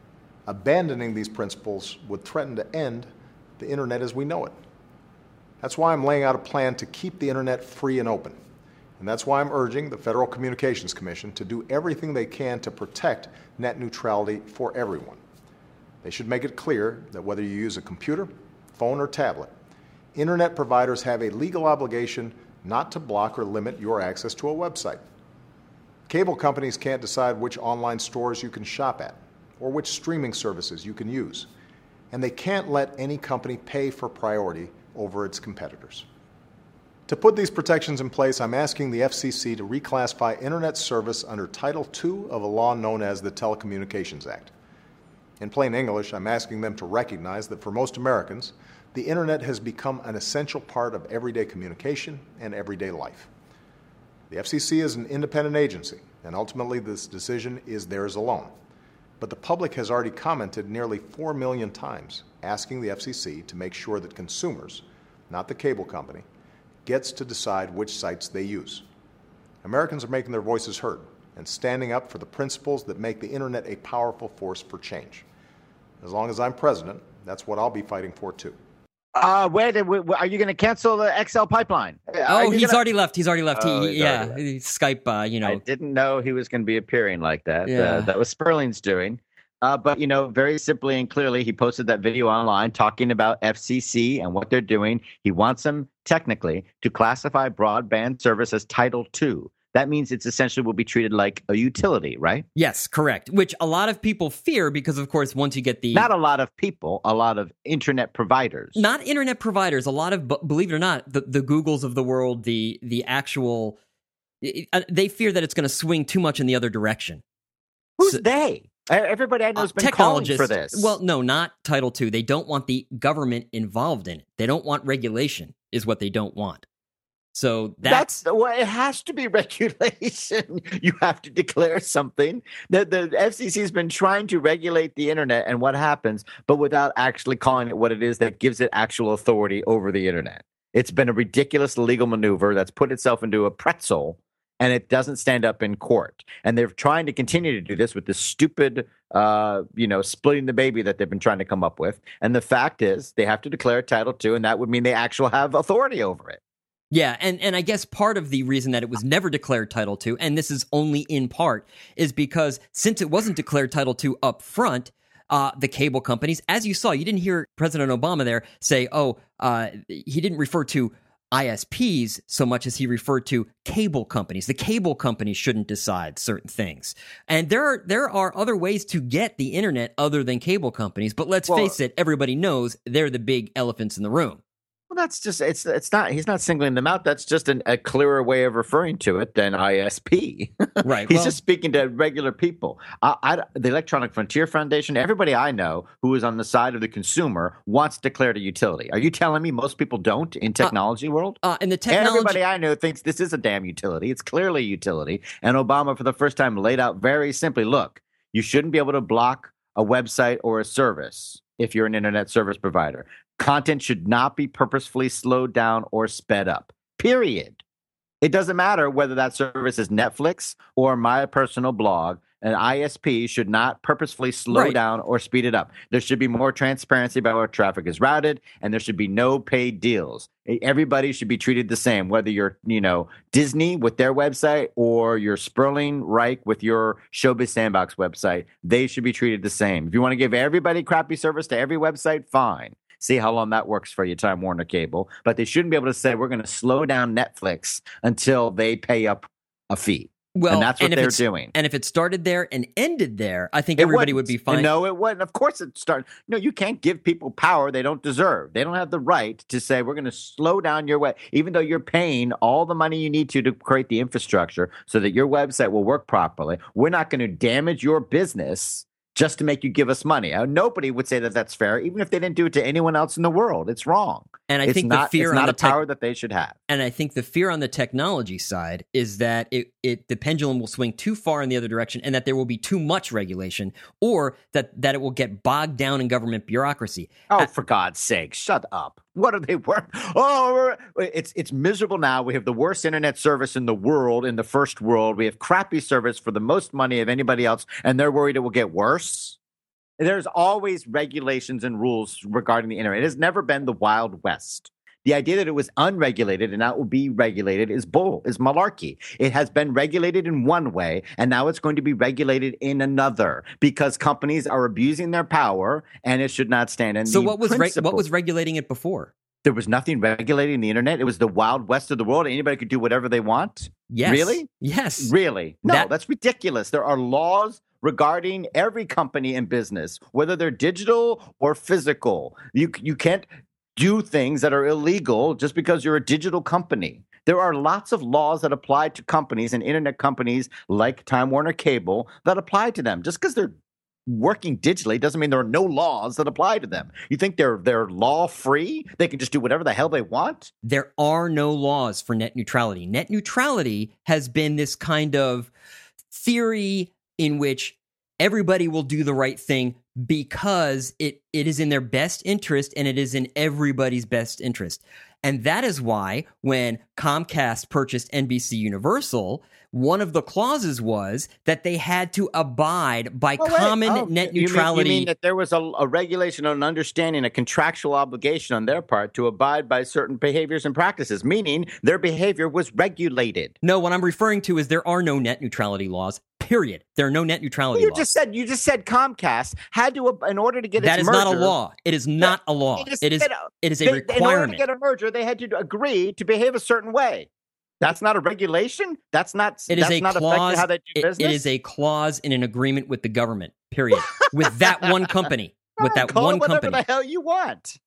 Abandoning these principles would threaten to end the internet as we know it. That's why I'm laying out a plan to keep the internet free and open. And that's why I'm urging the Federal Communications Commission to do everything they can to protect net neutrality for everyone. They should make it clear that whether you use a computer, phone, or tablet, internet providers have a legal obligation not to block or limit your access to a website. Cable companies can't decide which online stores you can shop at or which streaming services you can use. And they can't let any company pay for priority over its competitors. To put these protections in place, I'm asking the F C C to reclassify internet service under Title two of a law known as the Telecommunications Act. In plain English, I'm asking them to recognize that for most Americans, the internet has become an essential part of everyday communication and everyday life. The F C C is an independent agency, and ultimately this decision is theirs alone. But the public has already commented nearly four million times asking the F C C to make sure that consumers, not the cable company, gets to decide which sites they use. Americans are making their voices heard and standing up for the principles that make the internet a powerful force for change. As long as I'm president, that's what I'll be fighting for too. Uh, where did we, are you going to cancel the X L pipeline? Oh, he's gonna... already left. He's already left. Oh, he, he's yeah, already left. Skype, uh, you know. I didn't know he was going to be appearing like that. Yeah. Uh, that was Sperling's doing. Uh, but, you know, very simply and clearly, he posted that video online talking about F C C and what they're doing. He wants them, technically, to classify broadband service as Title two. That means it's essentially will be treated like a utility, right? Yes, correct. Which a lot of people fear because, of course, once you get the... Not a lot of people, a lot of internet providers. Not internet providers. A lot of, believe it or not, the, the Googles of the world, the the actual... They fear that it's going to swing too much in the other direction. Who's So, they? Everybody I know has uh, been calling technologists for this. Well, no, not Title two. They don't want the government involved in it. They don't want regulation, is what they don't want. So that's, that's well, it has to be regulation. You have to declare something. The the F C C has been trying to regulate the internet and what happens, but without actually calling it what it is that gives it actual authority over the internet. It's been a ridiculous legal maneuver that's put itself into a pretzel, and it doesn't stand up in court. And they're trying to continue to do this with this stupid, uh, you know, splitting the baby that they've been trying to come up with. And the fact is, they have to declare Title two, and that would mean they actually have authority over it. Yeah, and, and I guess part of the reason that it was never declared Title two, and this is only in part, is because since it wasn't declared Title two up front, uh, the cable companies, as you saw, you didn't hear President Obama there say, oh, uh, he didn't refer to I S Ps so much as he referred to cable companies. The cable companies shouldn't decide certain things. And there are there are other ways to get the internet other than cable companies, but let's Well, face it, everybody knows they're the big elephants in the room. Well, That's just it's it's not he's not singling them out. That's just an, a clearer way of referring to it than I S P. Right. He's well, just speaking to regular people. I, I, the Electronic Frontier Foundation, everybody I know who is on the side of the consumer wants declared a utility. Are you telling me most people don't in technology uh, world? Uh, in the technology, everybody I know thinks this is a damn utility. It's clearly a utility. And Obama, for the first time, laid out very simply: look, you shouldn't be able to block a website or a service if you're an internet service provider. Content should not be purposefully slowed down or sped up, period. It doesn't matter whether that service is Netflix or my personal blog. An I S P should not purposefully slow right. down or speed it up. There should be more transparency about where traffic is routed, and there should be no paid deals. Everybody should be treated the same, whether you're, you know, Disney with their website or you're Sperling Reich with your Showbiz Sandbox website. They should be treated the same. If you want to give everybody crappy service to every website, fine. See how long that works for you, Time Warner Cable. But they shouldn't be able to say we're going to slow down Netflix until they pay up a fee. Well, and that's what and they're doing. And if it started there and ended there, I think it everybody wouldn't. would be fine. No, it wouldn't. Of course it started. No, you can't give people power they don't deserve. They don't have the right to say we're going to slow down your way, even though you're paying all the money you need to to create the infrastructure so that your website will work properly. We're not going to damage your business just to make you give us money. Uh, nobody would say that that's fair, even if they didn't do it to anyone else in the world. It's wrong. And I it's think not, the fear it's on not the a tech- power that they should have. And I think the fear on the technology side is that it, it the pendulum will swing too far in the other direction, and that there will be too much regulation, or that that it will get bogged down in government bureaucracy. Oh, Uh, for God's sake, shut up. What are they worth? Oh, it's it's miserable now. We have the worst internet service in the world, in the first world. We have crappy service for the most money of anybody else, and they're worried it will get worse. There's always regulations and rules regarding the internet. It has never been the Wild West. The idea that it was unregulated and now it will be regulated is bull, is malarkey. It has been regulated in one way, and now it's going to be regulated in another because companies are abusing their power, and it should not stand. And so the what was re- principle- what was regulating it before? There was nothing regulating the internet. It was the Wild West of the world. Anybody could do whatever they want. Yes. Really? Yes. Really? No, That- that's ridiculous. There are laws regarding every company and business, whether they're digital or physical. You you can't do things that are illegal just because you're a digital company. There are lots of laws that apply to companies and internet companies like Time Warner Cable that apply to them. Just because they're working digitally doesn't mean there are no laws that apply to them. You think they're they're law free? They can just do whatever the hell they want? There are no laws for net neutrality. Net neutrality has been this kind of theory in which everybody will do the right thing because it, it is in their best interest and it is in everybody's best interest. And that is why when Comcast purchased N B C Universal, one of the clauses was that they had to abide by Oh, wait. common Oh, net you mean- neutrality. You mean, that there was a, a regulation, an understanding, a contractual obligation on their part to abide by certain behaviors and practices, meaning their behavior was regulated. No, what I'm referring to is there are no net neutrality laws, period. There are no net neutrality You laws. just said you just said Comcast had to, in order to get That its is merger, not a law. It is not a law. It is- It is it- it is a they- In order to requirement. get a merger, they had to agree to behave a certain way. That's not a regulation. That's not. It is that's a not clause. affecting how they do it- business. it is a clause in an agreement with the government. Period. With that one company. With that Call one it whatever company. the hell you want.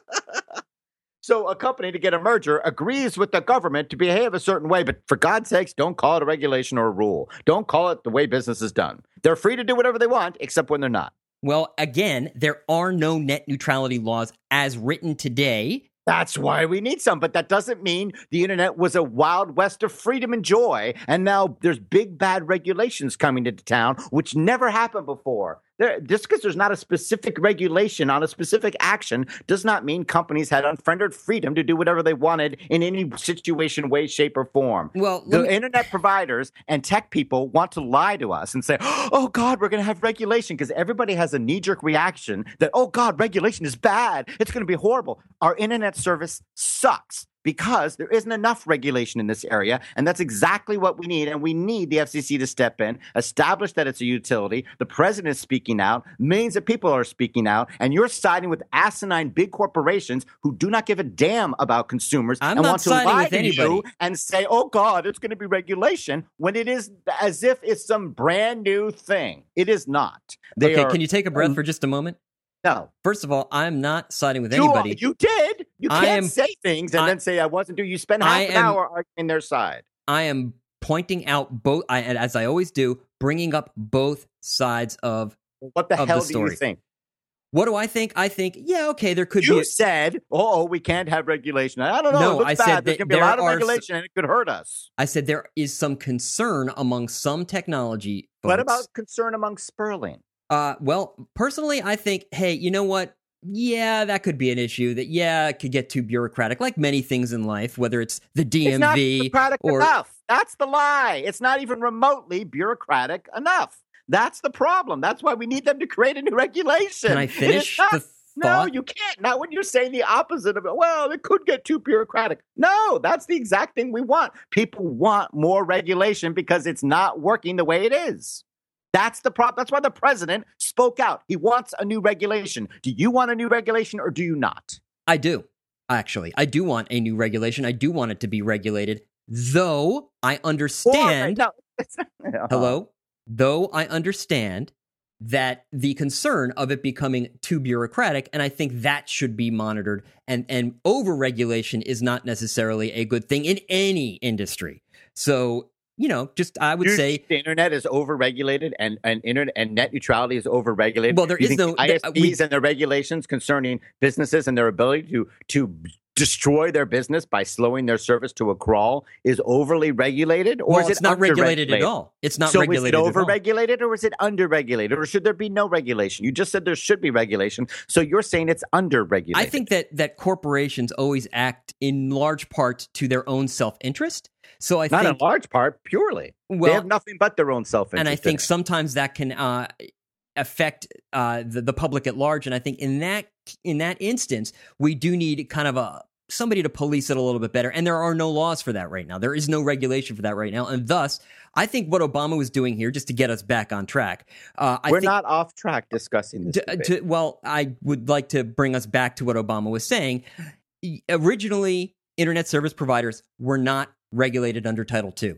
So a company to get a merger agrees with the government to behave a certain way, but for God's sakes, don't call it a regulation or a rule. Don't call it the way business is done. They're free to do whatever they want, except when they're not. Well, again, there are no net neutrality laws as written today. That's why we need some, but that doesn't mean the internet was a wild west of freedom and joy, and now there's big bad regulations coming into town, which never happened before. There, just because there's not a specific regulation on a specific action does not mean companies had unfettered freedom to do whatever they wanted in any situation, way, shape, or form. Well, The let me- internet providers and tech people want to lie to us and say, oh, God, we're going to have regulation, because everybody has a knee-jerk reaction that, oh, God, regulation is bad. It's going to be horrible. Our internet service sucks because there isn't enough regulation in this area, and that's exactly what we need. And we need the F C C to step in, establish that it's a utility. The president is speaking out. Millions of people are speaking out, and you're siding with asinine big corporations who do not give a damn about consumers I'm and not want to siding lie with to anybody. you and say, oh, God, it's going to be regulation, when it is as if it's some brand new thing. It is not. They okay, are, can you take a breath for just a moment? No. First of all, I'm not siding with You, anybody. you did. You I can't am- say things and I- then say I wasn't doing. You spent half I an am- hour arguing their side. I am pointing out both, I, and as I always do, bringing up both sides of What the of hell the do story. you think? what do I think? I think, yeah, okay, there could You be. A, said, "Oh, we can't have regulation." I don't know. No, it looks I said bad. There's that going to be a there lot of are- regulation, and it could hurt us. I said there is some concern among some technology folks. What about concern among Sperling? Uh, well, personally, I think, hey, you know what? Yeah, that could be an issue. That yeah, it could get too bureaucratic, like many things in life. Whether it's the D It's M not V bureaucratic or enough. That's the lie. It's not even remotely bureaucratic enough. That's the problem. That's why we need them to create a new regulation. can I It is finish not- the No, thought? you can't. Not when you're saying the opposite of it. Well, it could get too bureaucratic. No, that's the exact thing we want. People want more regulation because it's not working the way it is. That's the problem. That's why the president spoke out. He wants a new regulation. Do you want a new regulation or do you not? I do. Actually, I do want a new regulation. I do want it to be regulated, though I understand. Or, no, it's not- Hello? Though I understand that the concern of it becoming too bureaucratic, and I think that should be monitored, and, and over-regulation is not necessarily a good thing in any industry. So, you know, just I would You say, think the internet is overregulated and, and internet and net neutrality is overregulated. Well, there You is think no- the I S Ps we- and their regulations concerning businesses and their ability to to destroy their business by slowing their service to a crawl is overly regulated, or well, is it it's not regulated at underregulated? all. It's not so regulated is at it all. overregulated or is it underregulated, or should there be no regulation? You just said there should be regulation, so you're saying it's underregulated. I think that that corporations always act in large part to their own self-interest. So I not think, in large part, purely. well, they have nothing but their own self-interest. and I in think it. sometimes that can uh, affect uh, the, the public at large. And I think in that in that instance, we do need kind of a somebody to police it a little bit better. And there are no laws for that right now. There is no regulation for that right now. And thus, I think what Obama was doing here, just to get us back on track, uh, I we're think, not off track discussing this. to, debate. to, well, I would like to bring us back to what Obama was saying. Originally, internet service providers were not regulated under Title two.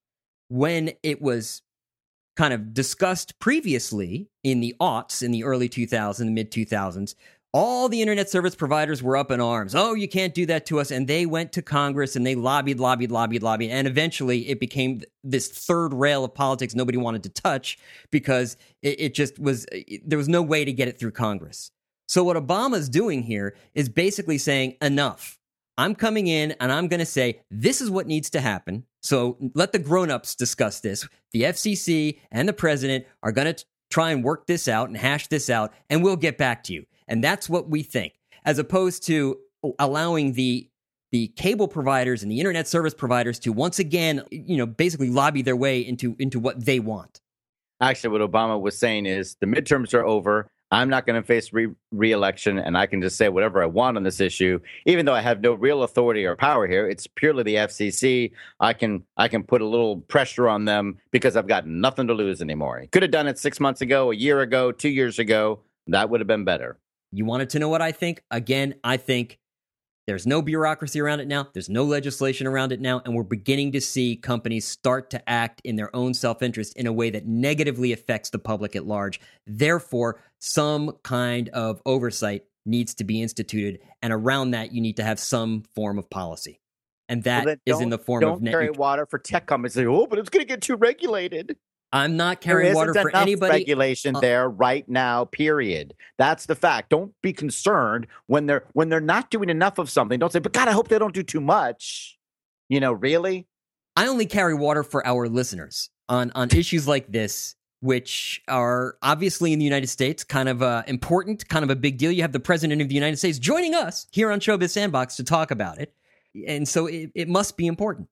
When it was kind of discussed previously in the aughts, in the early two thousands, mid two thousands, all the internet service providers were up in arms. Oh, you can't do that to us. And they went to Congress and they lobbied, lobbied, lobbied, lobbied. And eventually it became this third rail of politics nobody wanted to touch because it, it just was, it, there was no way to get it through Congress. So what Obama's doing here is basically saying, enough. I'm coming in and I'm going to say, this is what needs to happen. So let the grown-ups discuss this. The F C C and the president are going to try and work this out and hash this out, and we'll get back to you. And that's what we think, as opposed to allowing the the cable providers and the internet service providers to once again, you know, basically lobby their way into into what they want. Actually, what Obama was saying is the midterms are over. I'm not going to face re- re-election, and I can just say whatever I want on this issue, even though I have no real authority or power here. It's purely the F C C. I can I can put a little pressure on them because I've got nothing to lose anymore. He could have done it six months ago, a year ago, two years ago. That would have been better. You wanted to know what I think? Again, I think there's no bureaucracy around it now. There's no legislation around it now. And we're beginning to see companies start to act in their own self-interest in a way that negatively affects the public at large. Therefore, some kind of oversight needs to be instituted. And around that, you need to have some form of policy. And that Well, then is in don't- the form don't of net. carry water for tech companies. Say, oh, but it's going to get too regulated. I'm not There carrying isn't water for enough anybody. regulation uh, there right now. Period. That's the fact. Don't be concerned when they're when they're not doing enough of something. Don't say, "But God, I hope they don't do too much." You know, really. I only carry water for our listeners on, on issues like this, which are obviously in the United States kind of uh, important, kind of a big deal. You have the President of the United States joining us here on Showbiz Sandbox to talk about it. And so it, it must be important.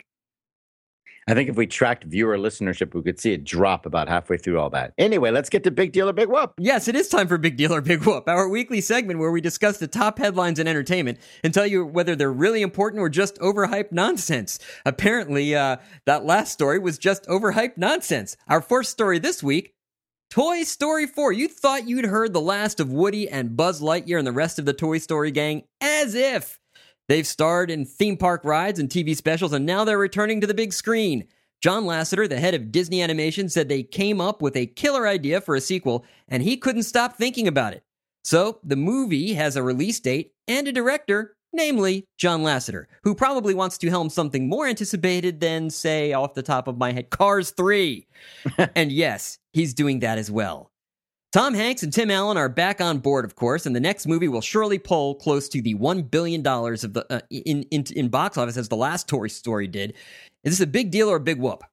I think if we tracked viewer listenership, we could see it drop about halfway through all that. Anyway, let's get to Big Deal or Big Whoop. Yes, it is time for Big Deal or Big Whoop, our weekly segment where we discuss the top headlines in entertainment and tell you whether they're really important or just overhyped nonsense. Apparently, uh, that last story was just overhyped nonsense. Our first story this week, Toy Story four. You thought you'd heard the last of Woody and Buzz Lightyear and the rest of the Toy Story gang, as if. They've starred in theme park rides and T V specials, and now they're returning to the big screen. John Lasseter, the head of Disney Animation, said they came up with a killer idea for a sequel, and he couldn't stop thinking about it. So the movie has a release date and a director, namely John Lasseter, who probably wants to helm something more anticipated than, say, off the top of my head, Cars three. And yes, he's doing that as well. Tom Hanks and Tim Allen are back on board, of course, and the next movie will surely pull close to the one billion dollars of the uh, in, in in box office as the last Toy Story did. Is this a big deal or a big whoop?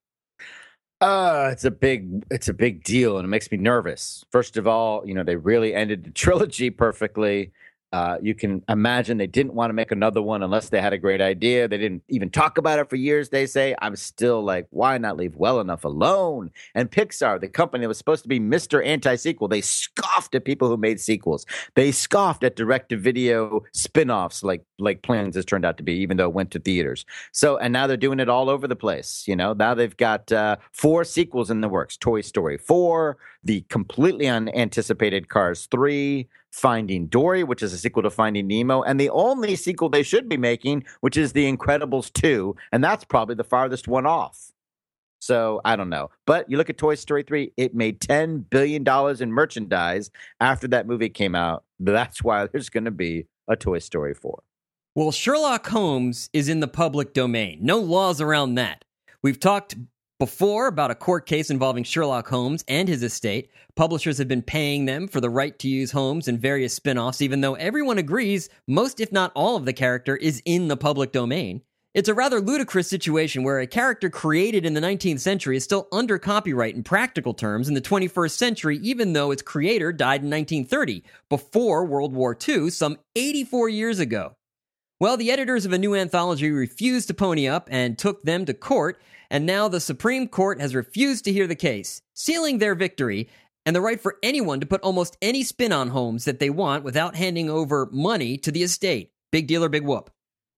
Uh, it's a big, it's a big deal, and it makes me nervous. First of all, you know, they really ended the trilogy perfectly. Uh, you can imagine they didn't want to make another one unless they had a great idea. They didn't even talk about it for years, they say. I'm still like, why not leave well enough alone? And Pixar, the company that was supposed to be Mister Anti-Sequel, they scoffed at people who made sequels. They scoffed at direct-to-video spin-offs like, like Planes has turned out to be, even though it went to theaters. So, and now they're doing it all over the place. You know, now they've got uh, four sequels in the works. Toy Story four, the completely unanticipated Cars three, Finding Dory, which is a sequel to Finding Nemo, and the only sequel they should be making, which is The Incredibles two, and that's probably the farthest one off. So, I don't know. But you look at Toy Story three, it made ten billion dollars in merchandise after that movie came out. That's why there's going to be a Toy Story four. Well, Sherlock Holmes is in the public domain. No laws around that. We've talked before about a court case involving Sherlock Holmes and his estate. Publishers have been paying them for the right to use Holmes in various spin-offs, even though everyone agrees most, if not all, of the character is in the public domain. It's a rather ludicrous situation where a character created in the nineteenth century is still under copyright in practical terms in the twenty-first century, even though its creator died in nineteen thirty, before World War Two, some eighty-four years ago. Well, the editors of a new anthology refused to pony up and took them to court, and now the Supreme Court has refused to hear the case, sealing their victory and the right for anyone to put almost any spin on Holmes that they want without handing over money to the estate. Big deal or big whoop?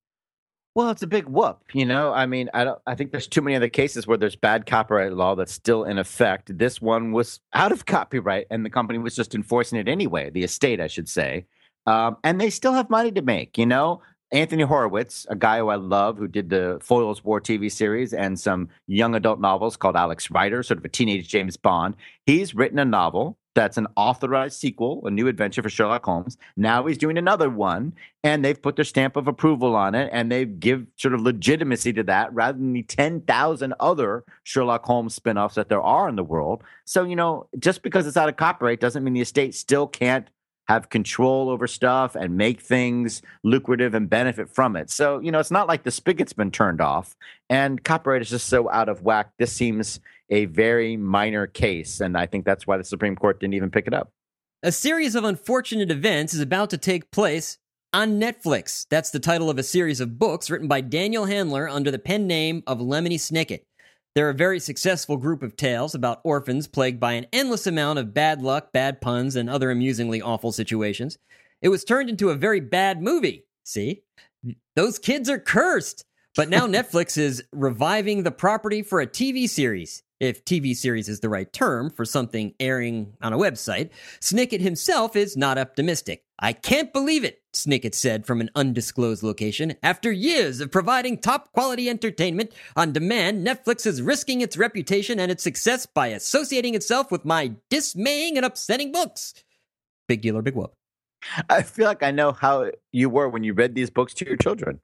Well, it's a big whoop, you know. I mean, I don't. I think there's too many other cases where there's bad copyright law that's still in effect. This one was out of copyright, and the company was just enforcing it anyway. The estate, I should say, um, and they still have money to make, you know. Anthony Horowitz, a guy who I love, who did the Foyle's War T V series and some young adult novels called Alex Rider, sort of a teenage James Bond. He's written a novel that's an authorized sequel, a new adventure for Sherlock Holmes. Now he's doing another one, and they've put their stamp of approval on it, and they give sort of legitimacy to that rather than the ten thousand other Sherlock Holmes spinoffs that there are in the world. So, you know, just because it's out of copyright doesn't mean the estate still can't have control over stuff and make things lucrative and benefit from it. So, you know, it's not like the spigot's been turned off, and copyright is just so out of whack. This seems a very minor case, and I think that's why the Supreme Court didn't even pick it up. A series of unfortunate events is about to take place on Netflix. That's the title of a series of books written by Daniel Handler under the pen name of Lemony Snicket. They're a very successful group of tales about orphans plagued by an endless amount of bad luck, bad puns, and other amusingly awful situations. It was turned into a very bad movie. See? Those kids are cursed! But now Netflix is reviving the property for a T V series. If T V series is the right term for something airing on a website, Snicket himself is not optimistic. I can't believe it, Snicket said from an undisclosed location. After years of providing top-quality entertainment on demand, Netflix is risking its reputation and its success by associating itself with my dismaying and upsetting books. Big deal or big whoop? I feel like I know how you were when you read these books to your children.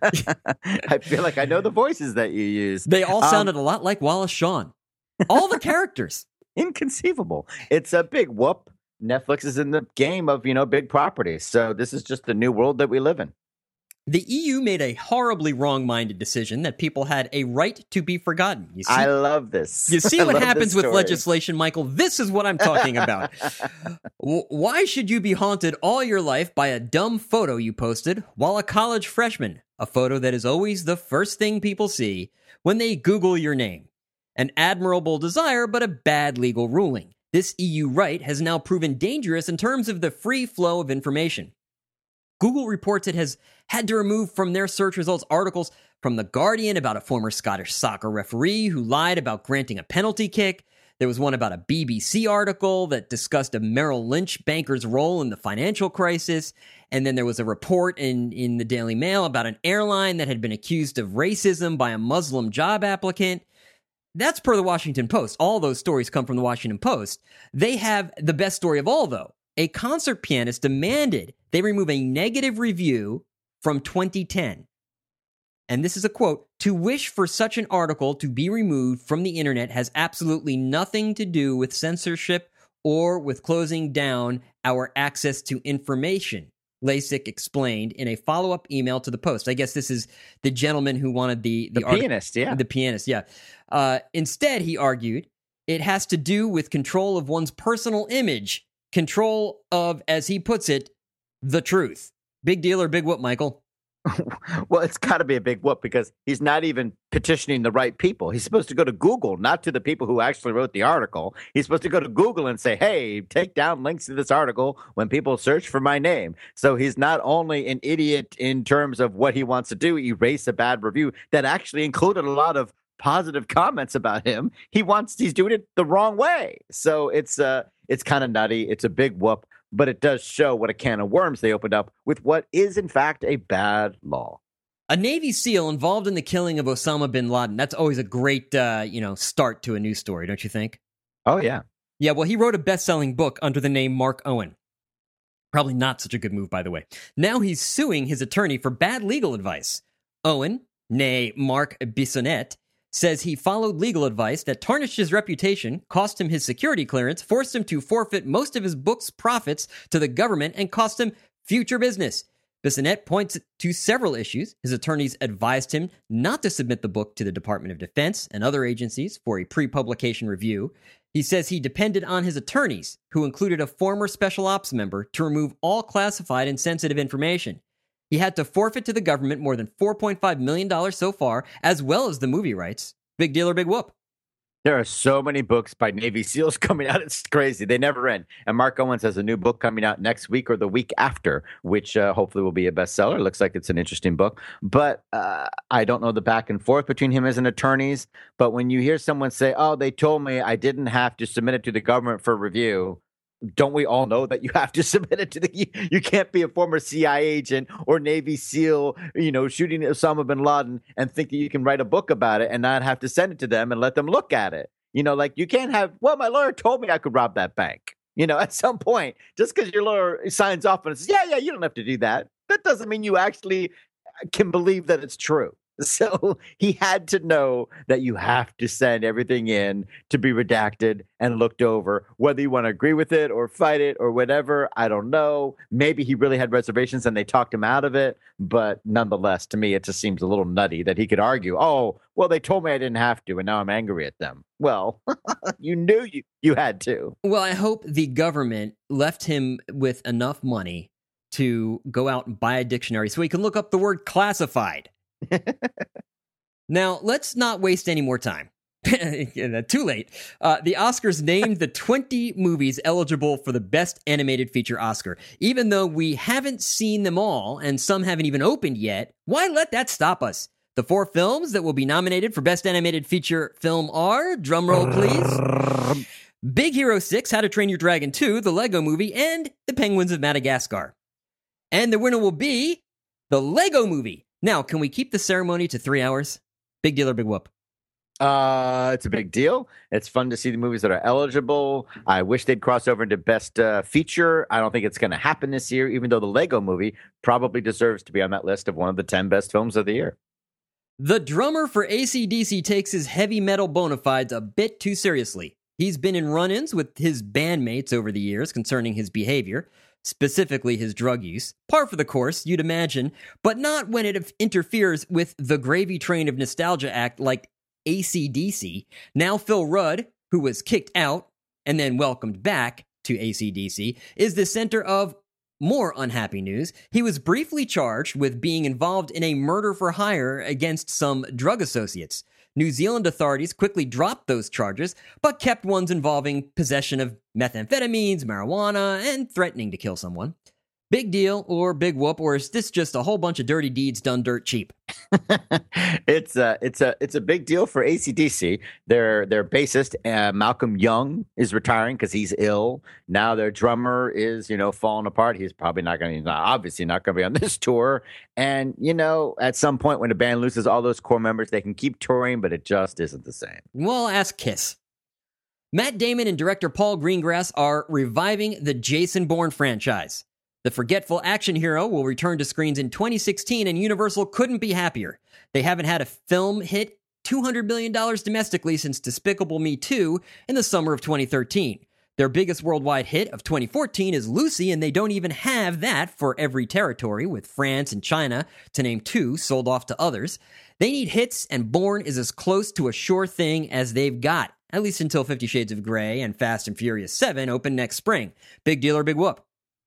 I feel like I know the voices that you use. They all Um, sounded a lot like Wallace Shawn. All the characters. Inconceivable. It's a big whoop. Netflix is in the game of, you know, big properties. So this is just the new world that we live in. The E U made a horribly wrong-minded decision that people had a right to be forgotten. You see, I love this. You see I what love happens this with story. legislation, Michael? This is what I'm talking about. W- Why should you be haunted all your life by a dumb photo you posted while a college freshman? A photo that is always the first thing people see when they Google your name. An admirable desire, but a bad legal ruling. This E U right has now proven dangerous in terms of the free flow of information. Google reports it has had to remove from their search results articles from The Guardian about a former Scottish soccer referee who lied about granting a penalty kick. There was one about a B B C article that discussed a Merrill Lynch banker's role in the financial crisis. And then there was a report in, in the Daily Mail about an airline that had been accused of racism by a Muslim job applicant. That's per the Washington Post. All those stories come from the Washington Post. They have the best story of all, though. a concert pianist demanded they remove a negative review from twenty ten. And this is a quote, "To wish for such an article to be removed from the internet has absolutely nothing to do with censorship or with closing down our access to information," Lasik explained in a follow-up email to the Post. I guess this is the gentleman who wanted the... The, the article, pianist, yeah. The pianist, yeah. Uh, instead, he argued, it has to do with control of one's personal image, control of, as he puts it, the truth. Big deal or big whoop, Michael? Well, it's got to be a big whoop because he's not even petitioning the right people. He's supposed to go to Google, not to the people who actually wrote the article. He's supposed to go to Google and say, hey, take down links to this article when people search for my name. So he's not only an idiot in terms of what he wants to do, erase a bad review that actually included a lot of positive comments about him. He wants, he's doing it the wrong way. So it's uh, it's kind of nutty. It's a big whoop. But it does show what a can of worms they opened up with what is, in fact, a bad law. A Navy SEAL involved in the killing of Osama bin Laden. That's always a great, uh, you know, start to a news story, don't you think? Oh, yeah. Yeah, well, he wrote a best-selling book under the name Mark Owen. Probably not such a good move, by the way. Now he's suing his attorney for bad legal advice. Owen, nay Mark Bissonnette, says he followed legal advice that tarnished his reputation, cost him his security clearance, forced him to forfeit most of his book's profits to the government, and cost him future business. Bissonnette points to several issues. His attorneys advised him not to submit the book to the Department of Defense and other agencies for a pre-publication review. He says he depended on his attorneys, who included a former special ops member, to remove all classified and sensitive information. He had to forfeit to the government more than four point five million dollars so far, as well as the movie rights. Big deal or big whoop? There are so many books by Navy SEALs coming out. It's crazy. They never end. And Mark Owens has a new book coming out next week or the week after, which uh, hopefully will be a bestseller. Looks like it's an interesting book. But uh, I don't know the back and forth between him as an attorneys. But when you hear someone say, oh, they told me I didn't have to submit it to the government for review, don't we all know that you have to submit it to the, you, you can't be a former C I A agent or Navy SEAL, you know, shooting Osama bin Laden and think that you can write a book about it and not have to send it to them and let them look at it. You know, like you can't have, well, my lawyer told me I could rob that bank. You know, at some point, just because your lawyer signs off and says, yeah, yeah, you don't have to do that. That doesn't mean you actually can believe that it's true. So he had to know that you have to send everything in to be redacted and looked over, whether you want to agree with it or fight it or whatever. I don't know. Maybe he really had reservations and they talked him out of it. But nonetheless, to me, it just seems a little nutty that he could argue, oh, well, they told me I didn't have to, and now I'm angry at them. Well, you knew you, you had to. Well, I hope the government left him with enough money to go out and buy a dictionary so he can look up the word classified. Now, let's not waste any more time. Too late. Uh, the Oscars named the twenty movies eligible for the Best Animated Feature Oscar. Even though we haven't seen them all, and some haven't even opened yet, why let that stop us? The four films that will be nominated for Best Animated Feature Film are, drumroll please, Big Hero six, How to Train Your Dragon two, The Lego Movie, and The Penguins of Madagascar. And the winner will be The Lego Movie. Now, can we keep the ceremony to three hours? Big deal or big whoop? Uh, it's a big deal. It's fun to see the movies that are eligible. I wish they'd cross over into Best uh, Feature. I don't think it's going to happen this year, even though The Lego Movie probably deserves to be on that list of one of the ten best films of the year. The drummer for A C D C takes his heavy metal bona fides a bit too seriously. He's been in run-ins with his bandmates over the years concerning his behavior, specifically his drug use. Par for the course, you'd imagine, but not when it interferes with the gravy train of nostalgia act like A C D C. Now Phil Rudd, who was kicked out and then welcomed back to A C D C, is the center of more unhappy news. He was briefly charged with being involved in a murder for hire against some drug associates. New Zealand authorities quickly dropped those charges, but kept ones involving possession of methamphetamines, marijuana, and threatening to kill someone. Big deal or big whoop, or is this just a whole bunch of dirty deeds done dirt cheap? it's a it's a it's a big deal for A C D C. Their their bassist uh, Malcolm Young is retiring because he's ill. Now their drummer is you know falling apart. He's probably not going to obviously not going to be on this tour. And you know at some point when a band loses all those core members, they can keep touring, but it just isn't the same. Well, ask Kiss. Matt Damon and director Paul Greengrass are reviving the Jason Bourne franchise. The forgetful action hero will return to screens in twenty sixteen, and Universal couldn't be happier. They haven't had a film hit two hundred million dollars domestically since Despicable Me two in the summer of twenty thirteen. Their biggest worldwide hit of twenty fourteen is Lucy, and they don't even have that for every territory, with France and China, to name two, sold off to others. They need hits, and Bourne is as close to a sure thing as they've got, at least until Fifty Shades of Grey and Fast and Furious seven open next spring. Big deal or big whoop?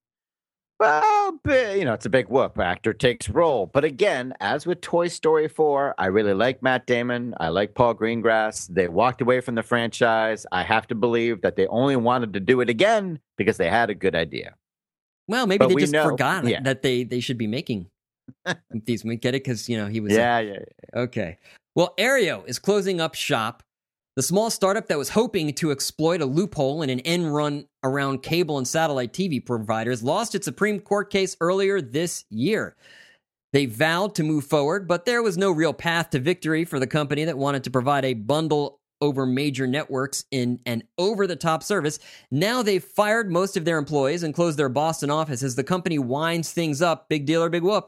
Well, you know, it's a big whoop. Actor takes role. But again, as with Toy Story four, I really like Matt Damon. I like Paul Greengrass. They walked away from the franchise. I have to believe that they only wanted to do it again because they had a good idea. Well, maybe But they we just know- forgot yeah. that they, they should be making these. We get it? Because, you know, he was... Yeah, yeah, yeah. Okay. Well, Aereo is closing up shop. The small startup that was hoping to exploit a loophole in an end run around cable and satellite T V providers lost its Supreme Court case earlier this year. They vowed to move forward, but there was no real path to victory for the company that wanted to provide a bundle over major networks in an over-the-top service. Now they've fired most of their employees and closed their Boston office as the company winds things up. Big deal or big whoop?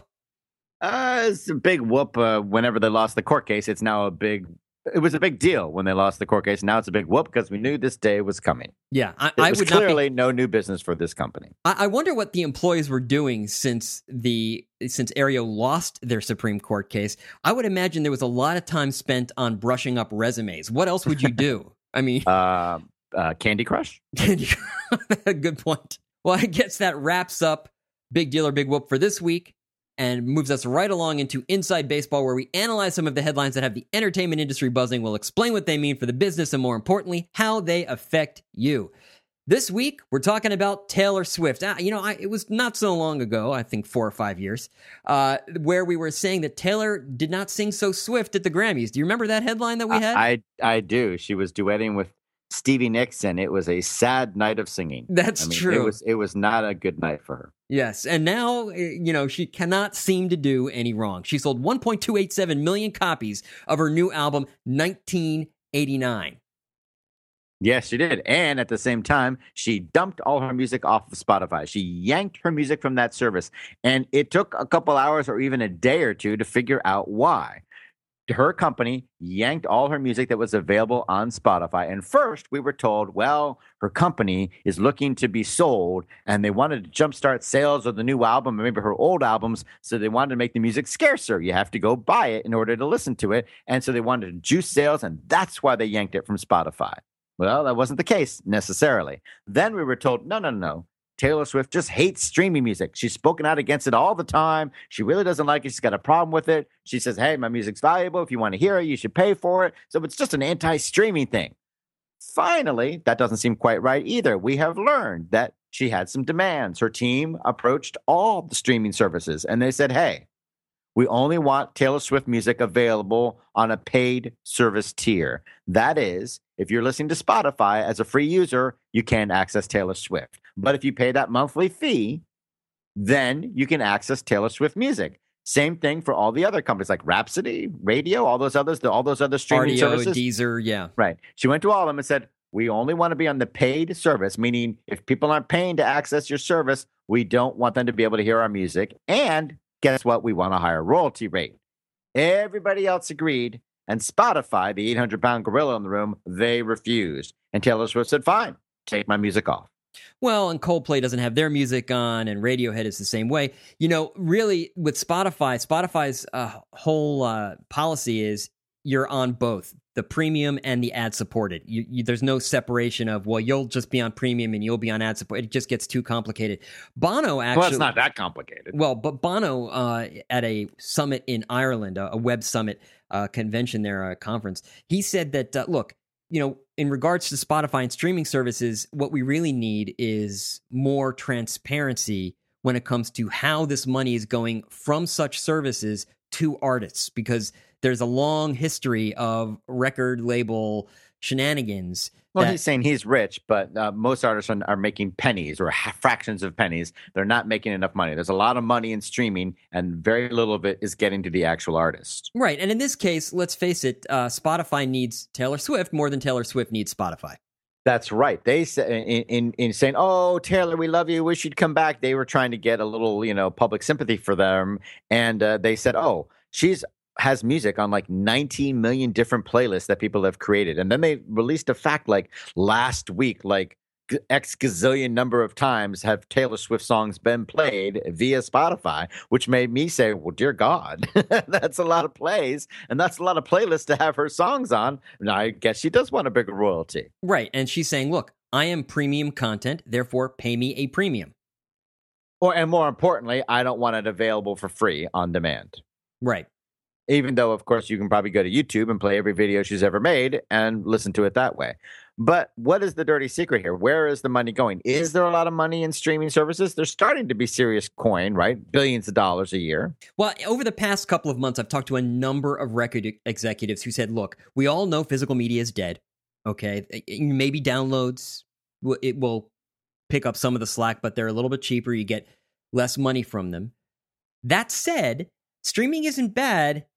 Uh, it's a big whoop. Uh, whenever they lost the court case, it's now a big. It was a big deal when they lost the court case. Now it's a big whoop because we knew this day was coming. Yeah, I, It I was would clearly not be, no new business for this company. I, I wonder what the employees were doing since the since Aereo lost their Supreme Court case. I would imagine there was a lot of time spent on brushing up resumes. What else would you do? I mean, Uh, uh, Candy Crush. good point. Well, I guess that wraps up Big Deal or Big Whoop for this week and moves us right along into Inside Baseball, where we analyze some of the headlines that have the entertainment industry buzzing. We'll explain what they mean for the business and, more importantly, how they affect you. This week, we're talking about Taylor Swift. Ah, you know, I, it was not so long ago, I think four or five years, uh, where we were saying that Taylor did not sing so swift at the Grammys. Do you remember that headline that we had? I, I I do. She was duetting with Stevie Nicks, and it was a sad night of singing. That's I mean, true. It was it was not a good night for her. Yes, and now, eh, you know, she cannot seem to do any wrong. She sold one point two eight seven million copies of her new album, nineteen eighty-nine. Yes, she did. And at the same time, she dumped all her music off of Spotify. She yanked her music from that service. And it took a couple hours or even a day or two to figure out why. Her company yanked all her music that was available on Spotify. And first, we were told, well, her company is looking to be sold, and they wanted to jumpstart sales of the new album, or maybe her old albums, so they wanted to make the music scarcer. You have to go buy it in order to listen to it. And so they wanted to juice sales, and that's why they yanked it from Spotify. Well, that wasn't the case necessarily. Then we were told, no, no, no. Taylor Swift just hates streaming music. She's spoken out against it all the time. She really doesn't like it. She's got a problem with it. She says, hey, my music's valuable. If you want to hear it, you should pay for it. So it's just an anti-streaming thing. Finally, that doesn't seem quite right either. We have learned that she had some demands. Her team approached all the streaming services, and they said, hey, we only want Taylor Swift music available on a paid service tier. That is, if you're listening to Spotify as a free user, you can't access Taylor Swift. But if you pay that monthly fee, then you can access Taylor Swift music. Same thing for all the other companies like Rhapsody, Radio, all those others, all those other streaming R D O, services. Deezer, yeah. Right. She went to all of them and said, we only want to be on the paid service, meaning if people aren't paying to access your service, we don't want them to be able to hear our music. And guess what? We want a higher royalty rate. Everybody else agreed. And Spotify, the eight hundred pound gorilla in the room, they refused. And Taylor Swift said, fine, take my music off. Well, and Coldplay doesn't have their music on, and Radiohead is the same way. You know, really, with Spotify, Spotify's uh, whole uh, policy is you're on both the premium and the ad-supported. You, you, there's no separation of, well, you'll just be on premium and you'll be on ad-supported. It just gets too complicated. Bono actually... Well, it's not that complicated. Well, but Bono uh, at a summit in Ireland, a, a web summit uh, convention there, a conference, he said that, uh, look, you know, in regards to Spotify and streaming services, what we really need is more transparency when it comes to how this money is going from such services to artists, because there's a long history of record label shenanigans. Well, that, he's saying he's rich, but uh, most artists are, are making pennies or ha- fractions of pennies. They're not making enough money. There's a lot of money in streaming, and very little of it is getting to the actual artist. Right. And in this case, let's face it, uh, Spotify needs Taylor Swift more than Taylor Swift needs Spotify. That's right. They said in, in in saying, "Oh, Taylor, we love you. Wish you'd come back." They were trying to get a little, you know, public sympathy for them, and uh, they said, "Oh, she's has music on like nineteen million different playlists that people have created." And then they released a fact like last week, like X gazillion number of times have Taylor Swift songs been played via Spotify, which made me say, well, dear God, that's a lot of plays and that's a lot of playlists to have her songs on. And I guess she does want a bigger royalty. Right. And she's saying, look, I am premium content, therefore pay me a premium. Or, and more importantly, I don't want it available for free on demand. Right. Even though, of course, you can probably go to YouTube and play every video she's ever made and listen to it that way. But what is the dirty secret here? Where is the money going? Is there a lot of money in streaming services? There's starting to be serious coin, right? Billions of dollars a year. Well, over the past couple of months, I've talked to a number of record executives who said, look, we all know physical media is dead. Okay. Maybe downloads, it will pick up some of the slack, but they're a little bit cheaper. You get less money from them. That said, streaming isn't bad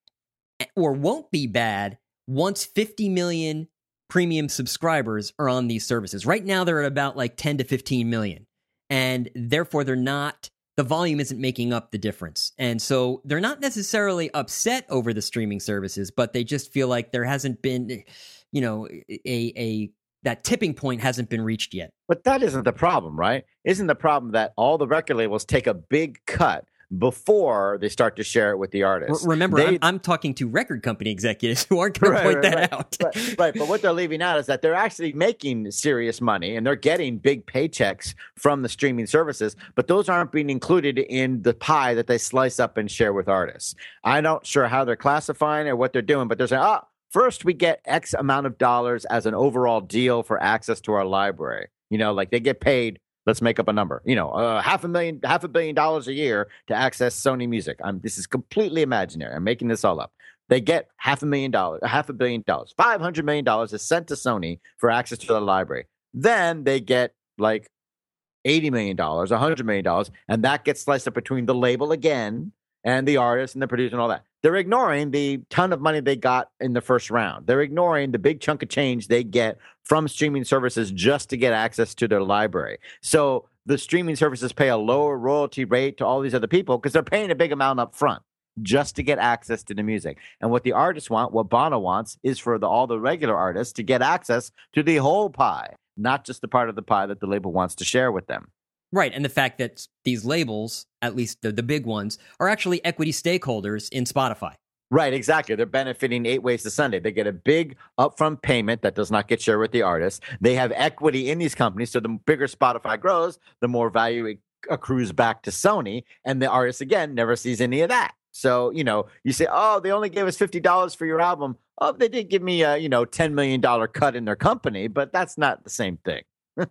or won't be bad once fifty million premium subscribers are on these services. Right now, they're at about like ten to fifteen million. And therefore, they're not, the volume isn't making up the difference. And so they're not necessarily upset over the streaming services, but they just feel like there hasn't been, you know, a, a, that tipping point hasn't been reached yet. But that isn't the problem, right? Isn't the problem that all the record labels take a big cut before they start to share it with the artists? Remember, they, I'm, I'm talking to record company executives who aren't going right, to point right, that right, out. Right, right, but what they're leaving out is that they're actually making serious money and they're getting big paychecks from the streaming services, but those aren't being included in the pie that they slice up and share with artists. I'm not sure how they're classifying or what they're doing, but they're saying, oh, first we get X amount of dollars as an overall deal for access to our library. You know, like they get paid. Let's make up a number, you know, uh, half a million, half a billion dollars a year to access Sony music. I'm, this is completely imaginary. I'm making this all up. They get half a million dollars, half a billion dollars, five hundred million dollars is sent to Sony for access to the library. Then they get like eighty million dollars, one hundred million dollars, and that gets sliced up between the label again and the artist and the producer and all that. They're ignoring the ton of money they got in the first round. They're ignoring the big chunk of change they get from streaming services just to get access to their library. So the streaming services pay a lower royalty rate to all these other people because they're paying a big amount up front just to get access to the music. And what the artists want, what Bono wants, is for the, all the regular artists to get access to the whole pie, not just the part of the pie that the label wants to share with them. Right, and the fact that these labels, at least the, the big ones, are actually equity stakeholders in Spotify. Right, exactly. They're benefiting eight ways to Sunday. They get a big upfront payment that does not get shared with the artist. They have equity in these companies, so the bigger Spotify grows, the more value it accrues back to Sony, and the artist, again, never sees any of that. So, you know, you say, oh, they only gave us fifty dollars for your album. Oh, they did give me a, you know, ten million dollars cut in their company, but that's not the same thing.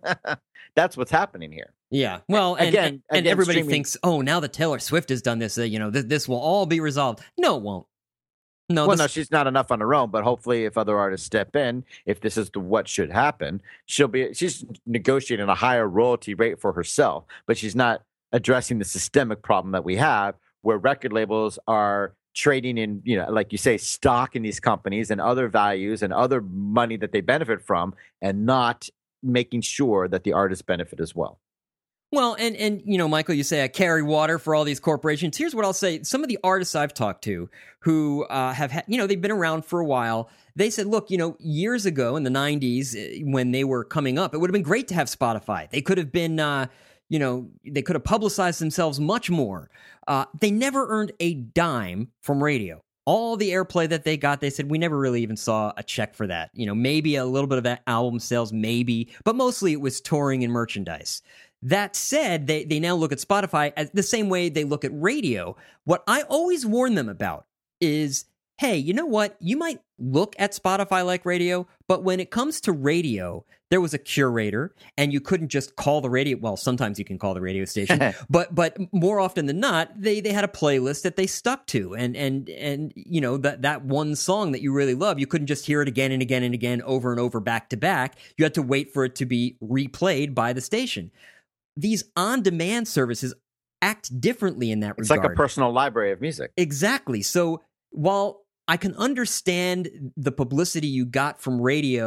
That's what's happening here. Yeah. Well, and, again, and, and again, everybody streaming... thinks, oh, now that Taylor Swift has done this, uh, you know, th- this will all be resolved. No, it won't. No, well, this... no, she's not enough on her own, but hopefully if other artists step in, if this is the, what should happen, she'll be, she's negotiating a higher royalty rate for herself, but she's not addressing the systemic problem that we have where record labels are trading in, you know, like you say, stock in these companies and other values and other money that they benefit from and not making sure that the artists benefit as well. Well, and, and you know, Michael, you say I carry water for all these corporations. Here's what I'll say. Some of the artists I've talked to who uh, have had, you know, they've been around for a while. They said, look, you know, years ago in the nineties when they were coming up, it would have been great to have Spotify. They could have been, uh, you know, they could have publicized themselves much more. Uh, they never earned a dime from radio. All the airplay that they got, they said, we never really even saw a check for that. You know, maybe a little bit of that album sales, maybe, but mostly it was touring and merchandise. That said, they, they now look at Spotify as the same way they look at radio. What I always warn them about is, hey, you know what? You might look at Spotify like radio, but when it comes to radio, there was a curator, and you couldn't just call the radio. Well, sometimes you can call the radio station, but but more often than not, they they had a playlist that they stuck to, and and and you know that that one song that you really love, you couldn't just hear it again and again and again over and over back to back. You had to wait for it to be replayed by the station. These on-demand services act differently in that it's regard. It's like a personal library of music. Exactly. So while I can understand the publicity you got from radio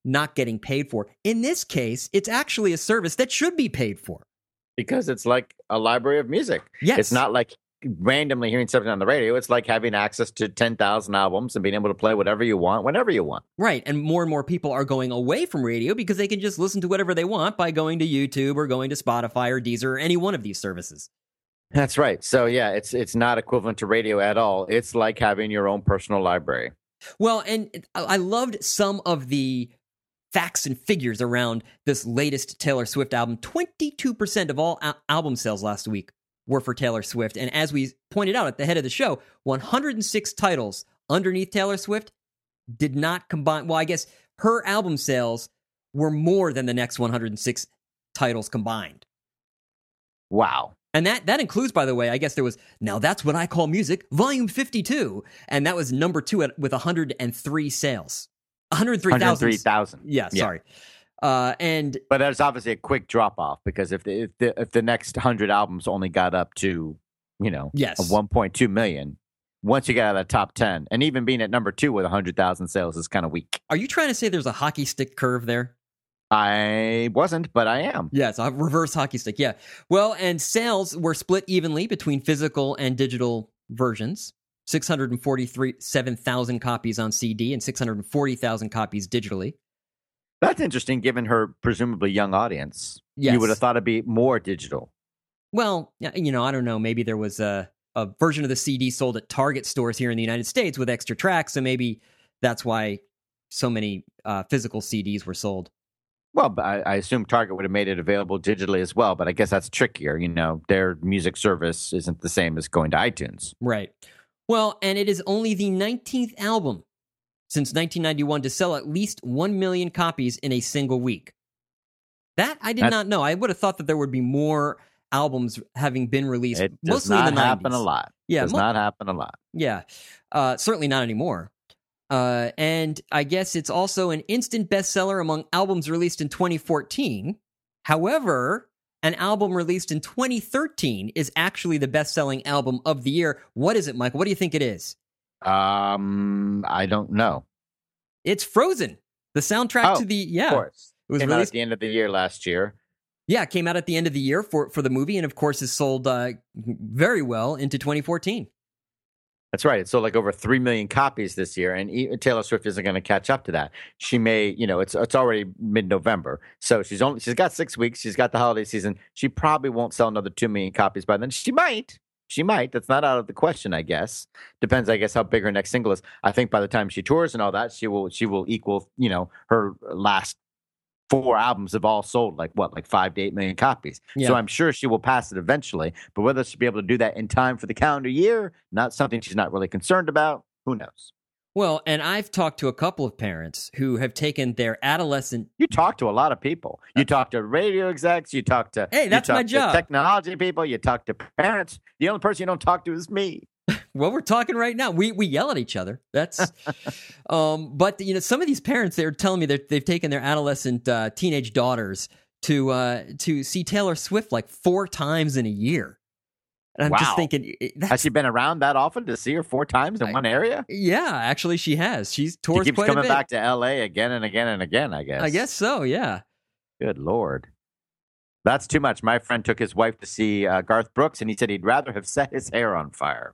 not getting paid for. In this case, it's actually a service that should be paid for. Because it's like a library of music. Yes. It's not like randomly hearing something on the radio. It's like having access to ten thousand albums and being able to play whatever you want, whenever you want. Right. And more and more people are going away from radio because they can just listen to whatever they want by going to YouTube or going to Spotify or Deezer or any one of these services. That's right. So, yeah, it's it's not equivalent to radio at all. It's like having your own personal library. Well, and I loved some of the facts and figures around this latest Taylor Swift album. twenty-two percent of all al- album sales last week were for Taylor Swift. And as we pointed out at the head of the show, one hundred six titles underneath Taylor Swift did not combine. Well, I guess her album sales were more than the next one hundred six titles combined. Wow. And that, that includes, by the way, I guess there was Now That's What I Call Music, Volume fifty-two. And that was number two at, with one hundred three sales. one hundred three thousand. one hundred three thousand. Yeah, Yeah. sorry. Uh, and But there's obviously a quick drop off because if the, if the if the next hundred albums only got up to, you know, Yes. a one point two million, once you get out of the top ten, and even being at number two with a hundred thousand sales is kind of weak. are you trying to say there's a hockey stick curve there? I wasn't, but I am. Yeah, it's a reverse hockey stick. Yeah. Well, and sales were split evenly between physical and digital versions. six hundred forty-three seven thousand copies on C D and six hundred forty thousand copies digitally. That's interesting, given her presumably young audience. Yes. You would have thought it'd be more digital. Well, yeah, you know, I don't know. Maybe there was a, a version of the C D sold at Target stores here in the United States with extra tracks, so maybe that's why so many uh, physical C Ds were sold. Well, but I, I assume Target would have made it available digitally as well, but I guess that's trickier. You know, their music service isn't the same as going to iTunes. Right. Well, and it is only the nineteenth album since nineteen ninety-one to sell at least one million copies in a single week. That I did That- not know. I would have thought that there would be more albums having been released, It does mostly not in the happen nineties. a lot. Yeah, does mo- not happen a lot. Yeah, uh, certainly not anymore. Uh, and I guess it's also an instant bestseller among albums released in twenty fourteen. However, an album released in twenty thirteen is actually the best-selling album of the year. What is it, Michael? What do you think it is? Um, I don't know. It's Frozen, the soundtrack Oh, to the yeah. Of course, It was came out released. at the end of the year last year. Yeah, it came out at the end of the year for for the movie, and of course, is sold uh, very well into twenty fourteen. That's right. It sold like over three million copies this year, and e- Taylor Swift isn't going to catch up to that. She may, you know, it's it's already mid-November, so she's only she's got six weeks. She's got the holiday season. She probably won't sell another two million copies by then. She might. She might. That's not out of the question, I guess. Depends, I guess, how big her next single is. I think by the time she tours and all that, she will she will equal, you know, her last four albums have all sold like what, like five to eight million copies. Yeah. So I'm sure she will pass it eventually. But whether she'll be able to do that in time for the calendar year, not something she's not really concerned about. Who knows? Well, and I've talked to a couple of parents who have taken their adolescent. You talk to a lot of people. You talk to radio execs. You talk to Hey, you that's talk my to job. technology people. You talk to parents. The only person you don't talk to is me. Well, we're talking right now. We we yell at each other. That's, um, but you know, some of these parents, they're telling me that they've taken their adolescent uh, teenage daughters to uh, to see Taylor Swift like four times in a year. And I'm just Wow. thinking, eh, that's, Has she been around that often to see her four times in I- one area? yeah, actually, she has. She's She tours keeps quite a coming bit. back to L A again and again and again, I guess. I guess so. Yeah. Good Lord. That's too much. My friend took his wife to see uh, Garth Brooks, and he said he'd rather have set his hair on fire.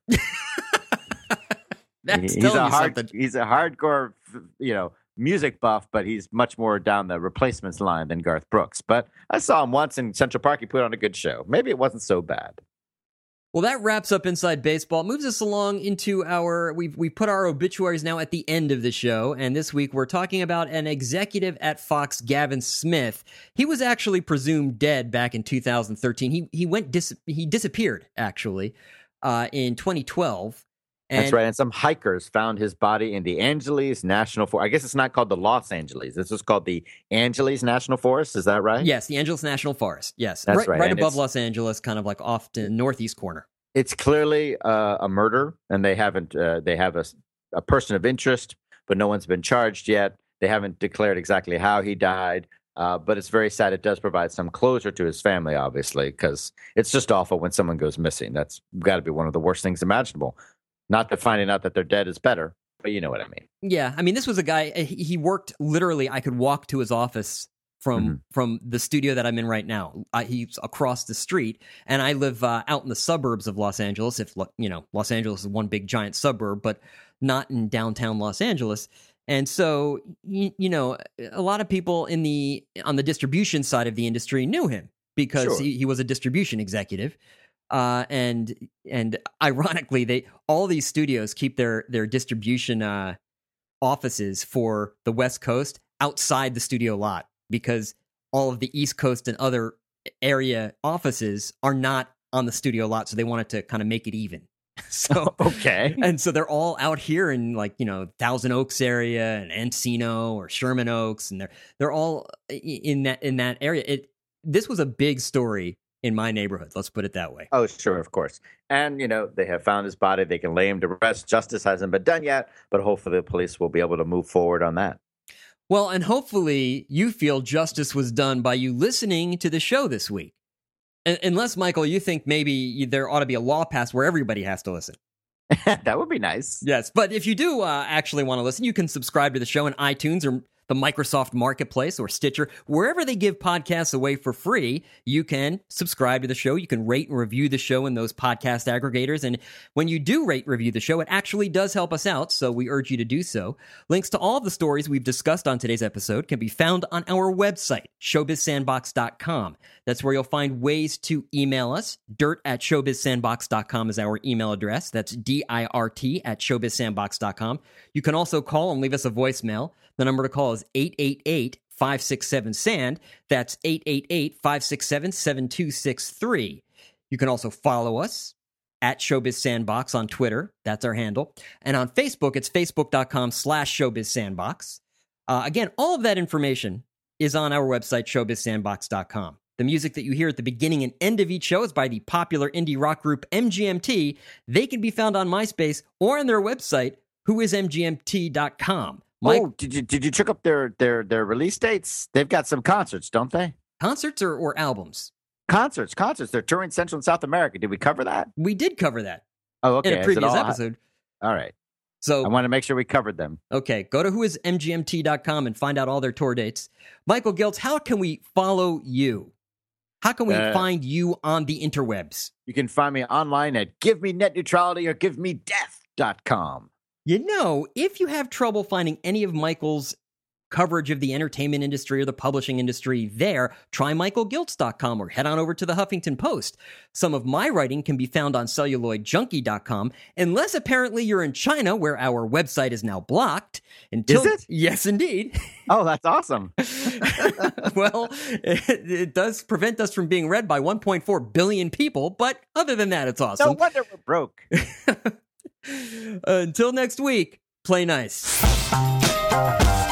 That's He- telling a you hard, something. he's a hardcore, you know, music buff, but he's much more down the replacements line than Garth Brooks. But I saw him once in Central Park. He put on a good show. Maybe it wasn't so bad. Well, that wraps up Inside Baseball. Moves us along into our. We've we put our obituaries now at the end of the show, and this week we're talking about an executive at Fox, Gavin Smith. He was actually presumed dead back in two thousand thirteen. He he went dis, he disappeared actually uh, in twenty twelve. And That's right. And some hikers found his body in the Angeles National Forest. I guess it's not called the Los Angeles. This is called the Angeles National Forest. Is that right? Yes, the Angeles National Forest. Yes, That's right, right, right and above it's- Los Angeles, kind of like off to northeast corner. It's clearly uh, a murder, and they haven't. Uh, they have a, a person of interest, but no one's been charged yet. They haven't declared exactly how he died, uh, but it's very sad. It does provide some closure to his family, obviously, because it's just awful when someone goes missing. That's got to be one of the worst things imaginable. Not that finding out that they're dead is better, but you know what I mean. Yeah, I mean, this was a guy, he he worked literally, I could walk to his office from mm-hmm. from the studio that I'm in right now. I, he's across the street, and I live uh, out in the suburbs of Los Angeles. If, you know, Los Angeles is one big giant suburb, but not in downtown Los Angeles. And so, you, you know, a lot of people in the on the distribution side of the industry knew him because sure. he, he was a distribution executive. Uh, and and ironically, they all these studios keep their their distribution uh, offices for the West Coast outside the studio lot because all of the East Coast and other area offices are not on the studio lot, so they wanted to kind of make it even. So okay, and so they're all out here in, like, you know, Thousand Oaks area and Encino or Sherman Oaks, and they're they're all in that in that area. It this was a big story in my neighborhood. Let's put it that way. Oh, sure, of course. And, you know, they have found his body. They can lay him to rest. Justice hasn't been done yet, but hopefully the police will be able to move forward on that. Well, and hopefully you feel justice was done by you listening to the show this week. And, unless, Michael, you think maybe there ought to be a law passed where everybody has to listen. That would be nice. Yes, but if you do uh, actually want to listen, you can subscribe to the show in iTunes or the Microsoft Marketplace or Stitcher. Wherever they give podcasts away for free, you can subscribe to the show. You can rate and review the show in those podcast aggregators. And when you do rate and review the show, it actually does help us out, so we urge you to do so. Links to all of the stories we've discussed on today's episode can be found on our website, showbiz sandbox dot com. That's where you'll find ways to email us. Dirt at showbiz sandbox dot com is our email address. That's D I R T at showbiz sandbox dot com. You can also call and leave us a voicemail. The number to call is eight eight eight, five six seven, S A N D. That's eight eight eight, five six seven, seven two six three. You can also follow us at Showbiz Sandbox on Twitter. That's our handle. And on Facebook, it's facebook.com slash Showbiz Sandbox. Uh, again, all of that information is on our website, showbiz sandbox dot com. The music that you hear at the beginning and end of each show is by the popular indie rock group M G M T. They can be found on MySpace or on their website, who is m g m t dot com. Mike, oh, did you did you check up their their their release dates? They've got some concerts, don't they? Concerts or, or albums? Concerts, concerts. They're touring Central and South America. Did we cover that? We did cover that. Oh, okay. In a previous all, episode. All right. So I want to make sure we covered them. Okay, go to who is m g m t dot com and find out all their tour dates. Michael Giltz, how can we follow you? How can we uh, find you on the interwebs? You can find me online at give me net neutrality or give me death dot com. You know, if you have trouble finding any of Michael's coverage of the entertainment industry or the publishing industry there, try michael giltz dot com or head on over to the Huffington Post. Some of my writing can be found on celluloid junkie dot com, unless apparently you're in China, where our website is now blocked. Until, is it? Yes, indeed. Oh, that's awesome. Well, it, it does prevent us from being read by one point four billion people, but other than that, it's awesome. No wonder we're broke. Until next week, play nice.